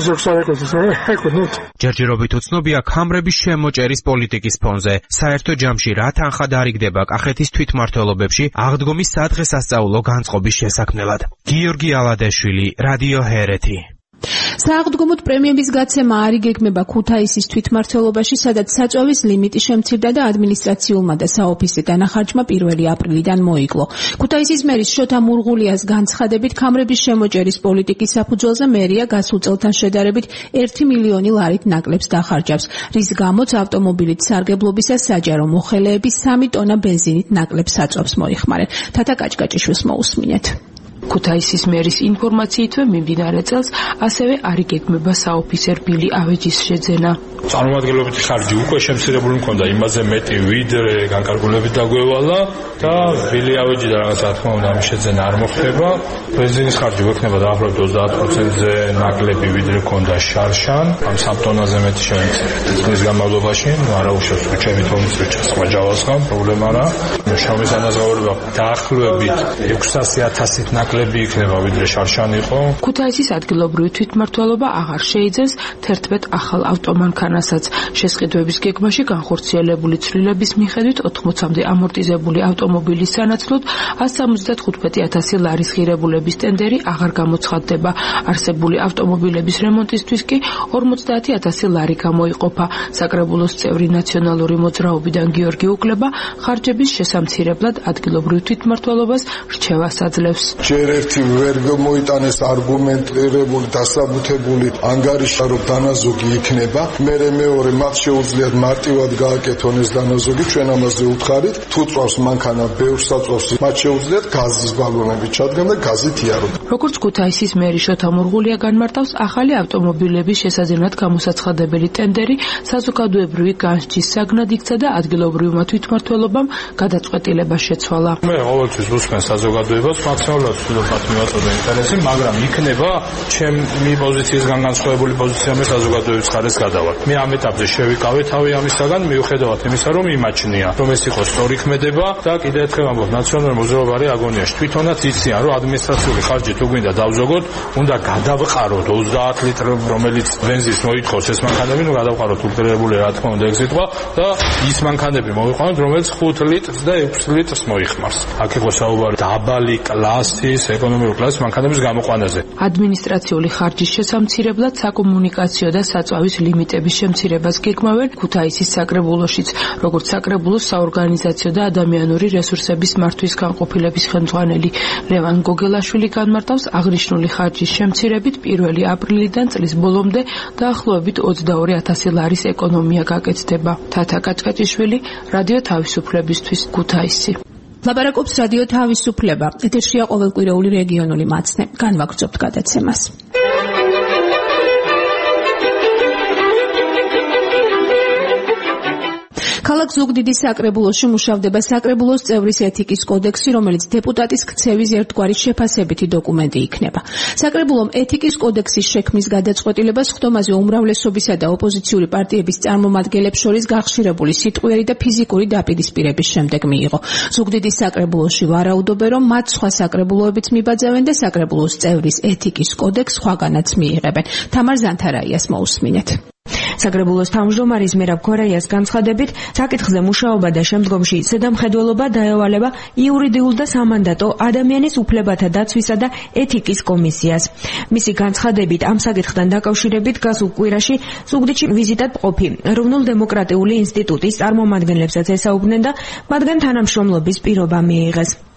ეკუთვნით ჯერჯერობით უცნობია ქამრების შემოჭერის პოლიტიკის ფონზე საერთო ჯამში რა თანხა დარიგდება კახეთის თვითმმართველობებში აღდგომის სადღესასწაულო განწყობის შესაქმნელად. გიორგი ალადეშვილი, რადიო ჰერეთი. სააღდგომოდ პრემიების გაცემა არ იგეგმება ქუთაისის თვითმმართველობაში, სადაც საწვავის ლიმიტი შემცირდა და ადმინისტრაციულმა და საოფისე დანახარჯმა 1 აპრილიდან მოიკლო. ქუთაისის მერის შოთა მურღულიას განცხადებით, ქამრების შემოჭერის პოლიტიკის საფუძველზე მერია გასულ წელთან შედარებით 1 მილიონი ლარით ნაკლებს დახარჯავს, რის გამოც ავტომობილით სარგებლობისას საჯარო მოხელეები 3 ტონა ბენზინით ნაკლებს საწვავს მოიხმარენ. თათა კაჭკაჭიშვილს მოусმინეთ. ქუთაისის მერის ინფორმაციითვე მიმდინარე წელს ასევე არ იგეგმება საოფისერ ბილი ავეჯის შეძენა. წარმომადგენლობითი ხარჯი უკვე შემცირებული მქონდა იმაზე მეტი ვიდრე განკარგულებით დაგვევალა და ბილი ავეჯი და რაღაცა თქმა უნდა ამის შეძენა არ მოხდება. ბენზინის ხარჯი გვექნება დაახლოებით 30%-ზე ნაკლები ვიდრე ქონდა შარშან, ამ 3 ტონაზე მეტი შემცირდა. წლის განმავლობაში არა უშავს უჩები თონის უჩასმა ჯავასგან პრობლემა რა. შავმის ანაზღაურება დაახლოებით 600,000-ით ნაკლები იქნება ვიდრე შარშანი იყო. ქუთაისის ადგილობრივი თვითმმართველობა აღარ შეიძენს 11 ახალ ავტომანქანასაც. შესყიდვების გეგმაში განხორციელებული ცვლილების მიხედვით 80-მდე ამორტიზებული ავტომობილის სანაცვლოდ 175,000 ლარის ღირებულების ტენდერი აღარ გამოცხადდება. არსებული ავტომობილების რემონტისთვის კი 50,000 ლარი გამოიყოფა. საკრებულოს წევრი ნაციონალური მოძრაობიდან გიორგი უკლება ხარჯების შესამცირებლად ადგილობრივ თვითმმართველობას რჩევას აძლევს. ჯერ ერთი ვერ მოიტანეს არგუმენტირებული დასაბუთებული ანგარიშა რომ დანაზოგი იქნება, მეორე მათ შეუძლიათ მარტივად გააკეთონ ეს დანაზოგი, ჩვენ ამაზე უთხარით, თუ წვავს მანქანა ბევრს აწვავს, მათ შეუძლიათ გაზის ბალონები ჩადგან და გაზით იარონ. როგორც ქუთაისის მერი შოთა მურღულია განმარტავს, ახალი ავტომობილების შესაძენად გამოსაცხადებელი ტენდერი საზოგადოებრივი განსჯის საგნად იქცა და ადგილობრივმა თვითმმართველობამ გადაწყვეტილება შეცვალა. მე ყოველთვის ვუსმენ საზოგადოებას მაქსიმალურად ვცდილობ მივაწოდო ინტერესი, მაგრამ იქნება ჩემი პოზიციისგან განსხვავებული პოზიცია მე საზოგადოების ხარეს გადავალ. მე ამ ეტაპზე შევიკავე თავი ამისაგან, მიუხედავად იმისა, რომ იმაჩნია, რომ ეს იყოს სწორი ქმედება და კიდევ ერთხელ ამბობ, ნაციონალური მოძრაობა არის აგონიაში. თვითონაც იციან, რომ ადმინისტრაციული ხარჯი თუ გვინდა დავზოგოთ, უნდა გადავყაროთ 30 ლიტრი, რომელიც ბენზინს მოითხოვს ეს მანქანები, ნუ გადავყაროთ ულტრირებული რა თქმა უნდა ეგ სიტყვა და ის მანქანები მოვიყვანოთ, რომელიც 5 litrს და 6 litrს მოიხმარს. აქ იყო საუბარი დაბალი კლასის, ეკონომიკური კლასის მანქანების გამოყვანაზე. ადმინისტრაციული ხარჯის შესამცირებლად საკომუნიკაციო და საწვავის ლიმიტების შემცირებას გეგმავენ ქუთაისის საკრებულოშიც, როგორც საკრებულოს საორგანიზაციო და ადამიანური რესურსების მართვის განყოფილების ხელმძღვანელი ლევან გოგელაშვილი განმარტავს, აღნიშნული ხარჯის შემცირებით 1 აპრილიდან წლის ბოლომდე დაახლოებით 22,000 ლარის ეკონომია გაკეთდება. თათა კაჭკაჭიშვილი, რადიო თავისუფლებისთვის, ქუთაისი. ლაპარაკობს რადიო თავისუფლება. ეთერშია ყოველკვირეული რეგიონული მაცნე. განვაგრძობთ გადაცემას. ქალაქ ზუგდიდის საკრებულოში მუშავდება საკრებულოს წევრის ეთიკის კოდექსი, რომელიც დეპუტატის ქცევის ერთგვარი შეფასებითი დოკუმენტი იქნება. საკრებულომ ეთიკის კოდექსის შექმნის გადაწყვეტილებას ხდომაზე უმრავლესობისა და ოპოზიციური პარტიების წარმომადგენლებს შორის გახშირებული სიტყვიერი და ფიზიკური დაპირისპირების შემდეგ მიიღო. ზუგდიდის საკრებულოში ვარაუდობენ, რომ მათ სხვა საკრებულოებიც მიბაძავენ და საკრებულოს წევრის ეთიკის კოდექსს სხვაგანაც მიიღებენ. თამარ ზანთარაიას მოусმინეთ. საკრებულოს თავმჯდომარის მერაბ ქორეიას განცხადებით, საკითხზე მუშაობა და შემდგომში ზედამხედველობა დაევალება იურიდიულ და სამანდატო ადამიანის უფლებათა დაცვისა და ეთიკის კომისიას. მისი განცხადებით, ამ საკითხთან დაკავშირებით გასულ კვირაში ზუგდიდში ვიზიტად მყოფი ეროვნულ-დემოკრატიული ინსტიტუტის წარმომადგენლებსაც ესაუბრნენ და მათგან თანამშრომლობის პირობა მიიღეს.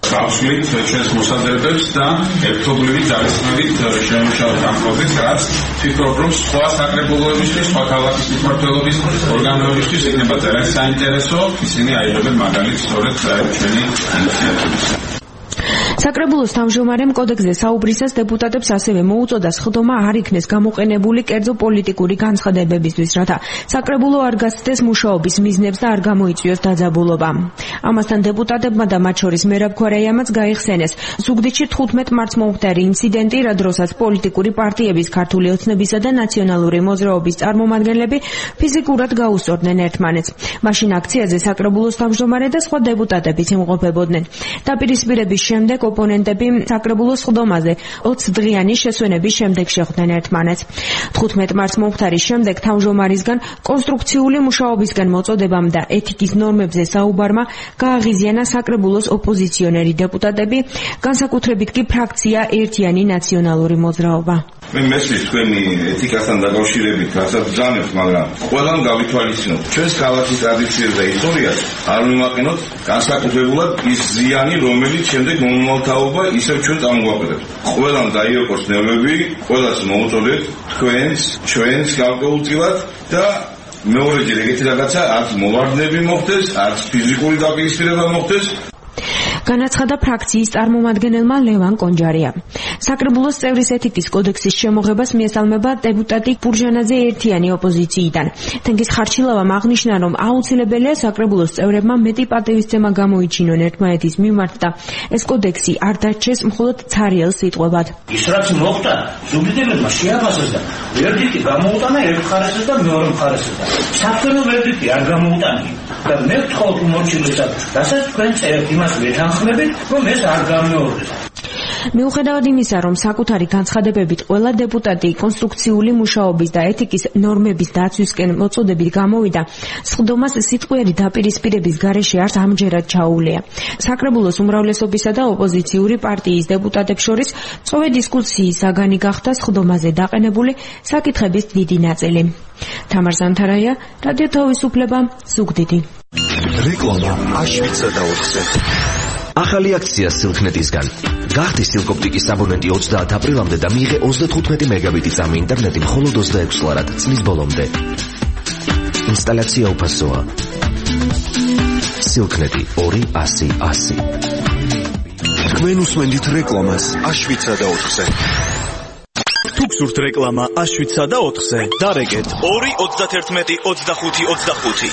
გავშლით ჩვენს მოსაზრებებს და ერთობლივი ძალისხმევით შემუშავებთ ამ პროცესს, რაც ვფიქრობ, რომ სხვა საკრებულოებისთვის, სხვა ქალაქის მმართველობის ორგანოებისთვის იქნება ძალიან საინტერესო, ისინი აიღებენ მაგალითს სწორედ ჩვენი ინიციატივით. საკრებულოს თავმჯდომარემ კოდექსზე საუბრისას დეპუტატებს ასევე მოუწოდა სხდომა არ იქნეს გამოყენებული კერძო პოლიტიკური განცხადებებისთვის, რათა საკრებულო არ გასცდეს მუშაობის მიზნებს და არ გამოიწვიოს დაძაბულობა. ამასთან დეპუტატებმა და მათ შორის მერაბ ქვარაიამაც გაიხსენეს ზუგდიდში 15 მარტს მომხდარი ინციდენტი, რა დროსაც პოლიტიკური პარტიების, ქართული ოცნებისა და ნაციონალური მოძრაობის წარმომადგენლები ფიზიკურად გაუსწორდნენ ერთმანეთს. მაშინ აქციაზე საკრებულოს თავმჯდომარე და სხვა დეპუტატებიც იმყოფებოდნენ. დაპირისპირების შემდეგ ოპონენტები საკრებულოს სხდომაზე 20 დღიანი შესვენების შემდეგ შეხვდნენ ერთმანეთს. 15 მარტს მომხდარის შემდეგ თავმჯდომარისგან კონსტრუქციული მუშაობისგან მოწოდებამ და ეთიკის ნორმებზე საუბარმა გააღიზიანა საკრებულოს ოპოზიციონერი დეპუტატები, განსაკუთრებით კი ფრაქცია ერთიანი ნაციონალური მოძრაობა. მე მესმის თქვენი ეთიკასთან დაკავშირებით რასაც ბრძანებთ, მაგრამ ყველამ გავითვალისწინოთ ჩვენს ქალაქის ტრადიციებს და ისტორიას არ მივაყენოთ განსაკუთრებულად ის ზიანი, რომელიც შემდეგ მომმალთაობა ისევ ჩვენ წამოგვაყენებთ. ყველამ დაიოყოს ნერვები, ყველას მოუწოდეთ ჩვენს გარკვეულწილად და მეორეჯერ ეგეთი რაღაცა არც მოვარდნები მოხდეს, არც ფიზიკური დაპირისპირება მოხდეს. განაცხადა ფრაქციის წარმომადგენელმა ლევან კონჯარია. საკრებულოს წევრის ეთიკის კოდექსის შემოღებას მიესალმება დეპუტატი ბურჟანაძე ერთიანი ოპოზიციიდან. თენგიზ ხარჩილავამ აღნიშნა, რომ აუცილებელია საკრებულოს წევრებმა მეტი პატივისცემა გამოიჩინონ ერთმანეთის მიმართ და ეს კოდექსი არ დარჩეს მხოლოდ ცარიელ სიტყვებად. ის რაც მოხდა, ზუგდიდებმა შეაფასეს და ვერდიქტი გამოუტანა ერთ მხარესა და მეორე მხარესა. საქმრო ვერდიქტი არ გამოუტანია. და მე ვთხოვ უმორჩილესად, რასაც თქვენ წერთ იმას ვეთანხმებით, რომ ეს არ გამეორდეს. მიუხედავად იმისა, რომ საკუთარი განცხადებებით ყველა დეპუტატი კონსტრუქციული მუშაობის და ეთიკის ნორმების დაცვისკენ მოწოდებით გამოვიდა, სხდომას სიტყვიერი დაპირისპირების გარეშე არც ამჯერად ჩაუვლია. საკრებულოს უმრავლესობისა და ოპოზიციური პარტიის დეპუტატებს შორის წვე დისკუსიის საგანი გახდა სხდომაზე დაყენებული საკითხების დიდი ნაწილი. თამარ ზანთარაია, რადიო თავისუფლება, ზუგდიდი. რეკლამა აშვიცა და 4-ზე. ახალი აქცია სილქნეტისგან. გახდი სილკოპტიკის აბონენტი 30 აპრილამდე და მიიღე 35 მეგაბიტი წამი ინტერნეტი მხოლოდ 26 ლარად წლის ბოლომდე. ინსტალაცია უფასოა. სილქნეტი 200-100. თქვენ უსმენთ რეკლამას აშვიცა და 4-ზე. თუ გსურთ რეკლამა აშვიცა და 4-ზე, დარეგეთ 2-31-25-25.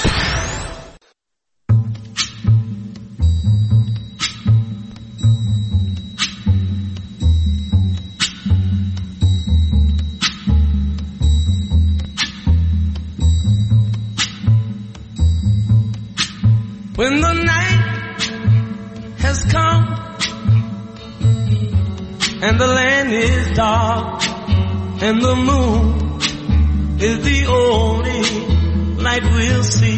When the night has come and the land is dark and the moon is the only light we'll see.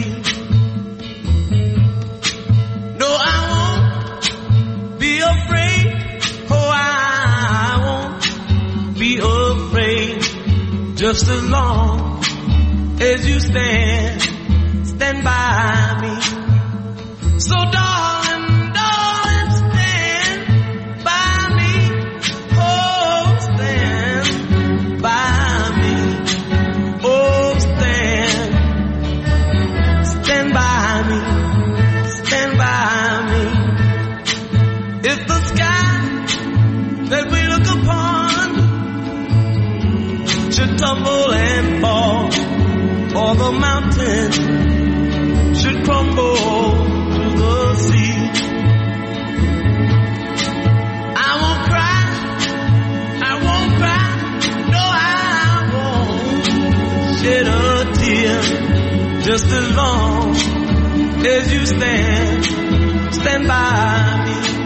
No, I won't be afraid. Oh, I won't be afraid. Just as long as you stand by me. So darling, darling, stand by me. Oh, stand by me. Oh, stand by me. Stand by me. If the sky that we look upon should tumble and fall, or the mountain should crumble to the sea, I won't cry, no, I won't shed a tear, just as long as you stand by me.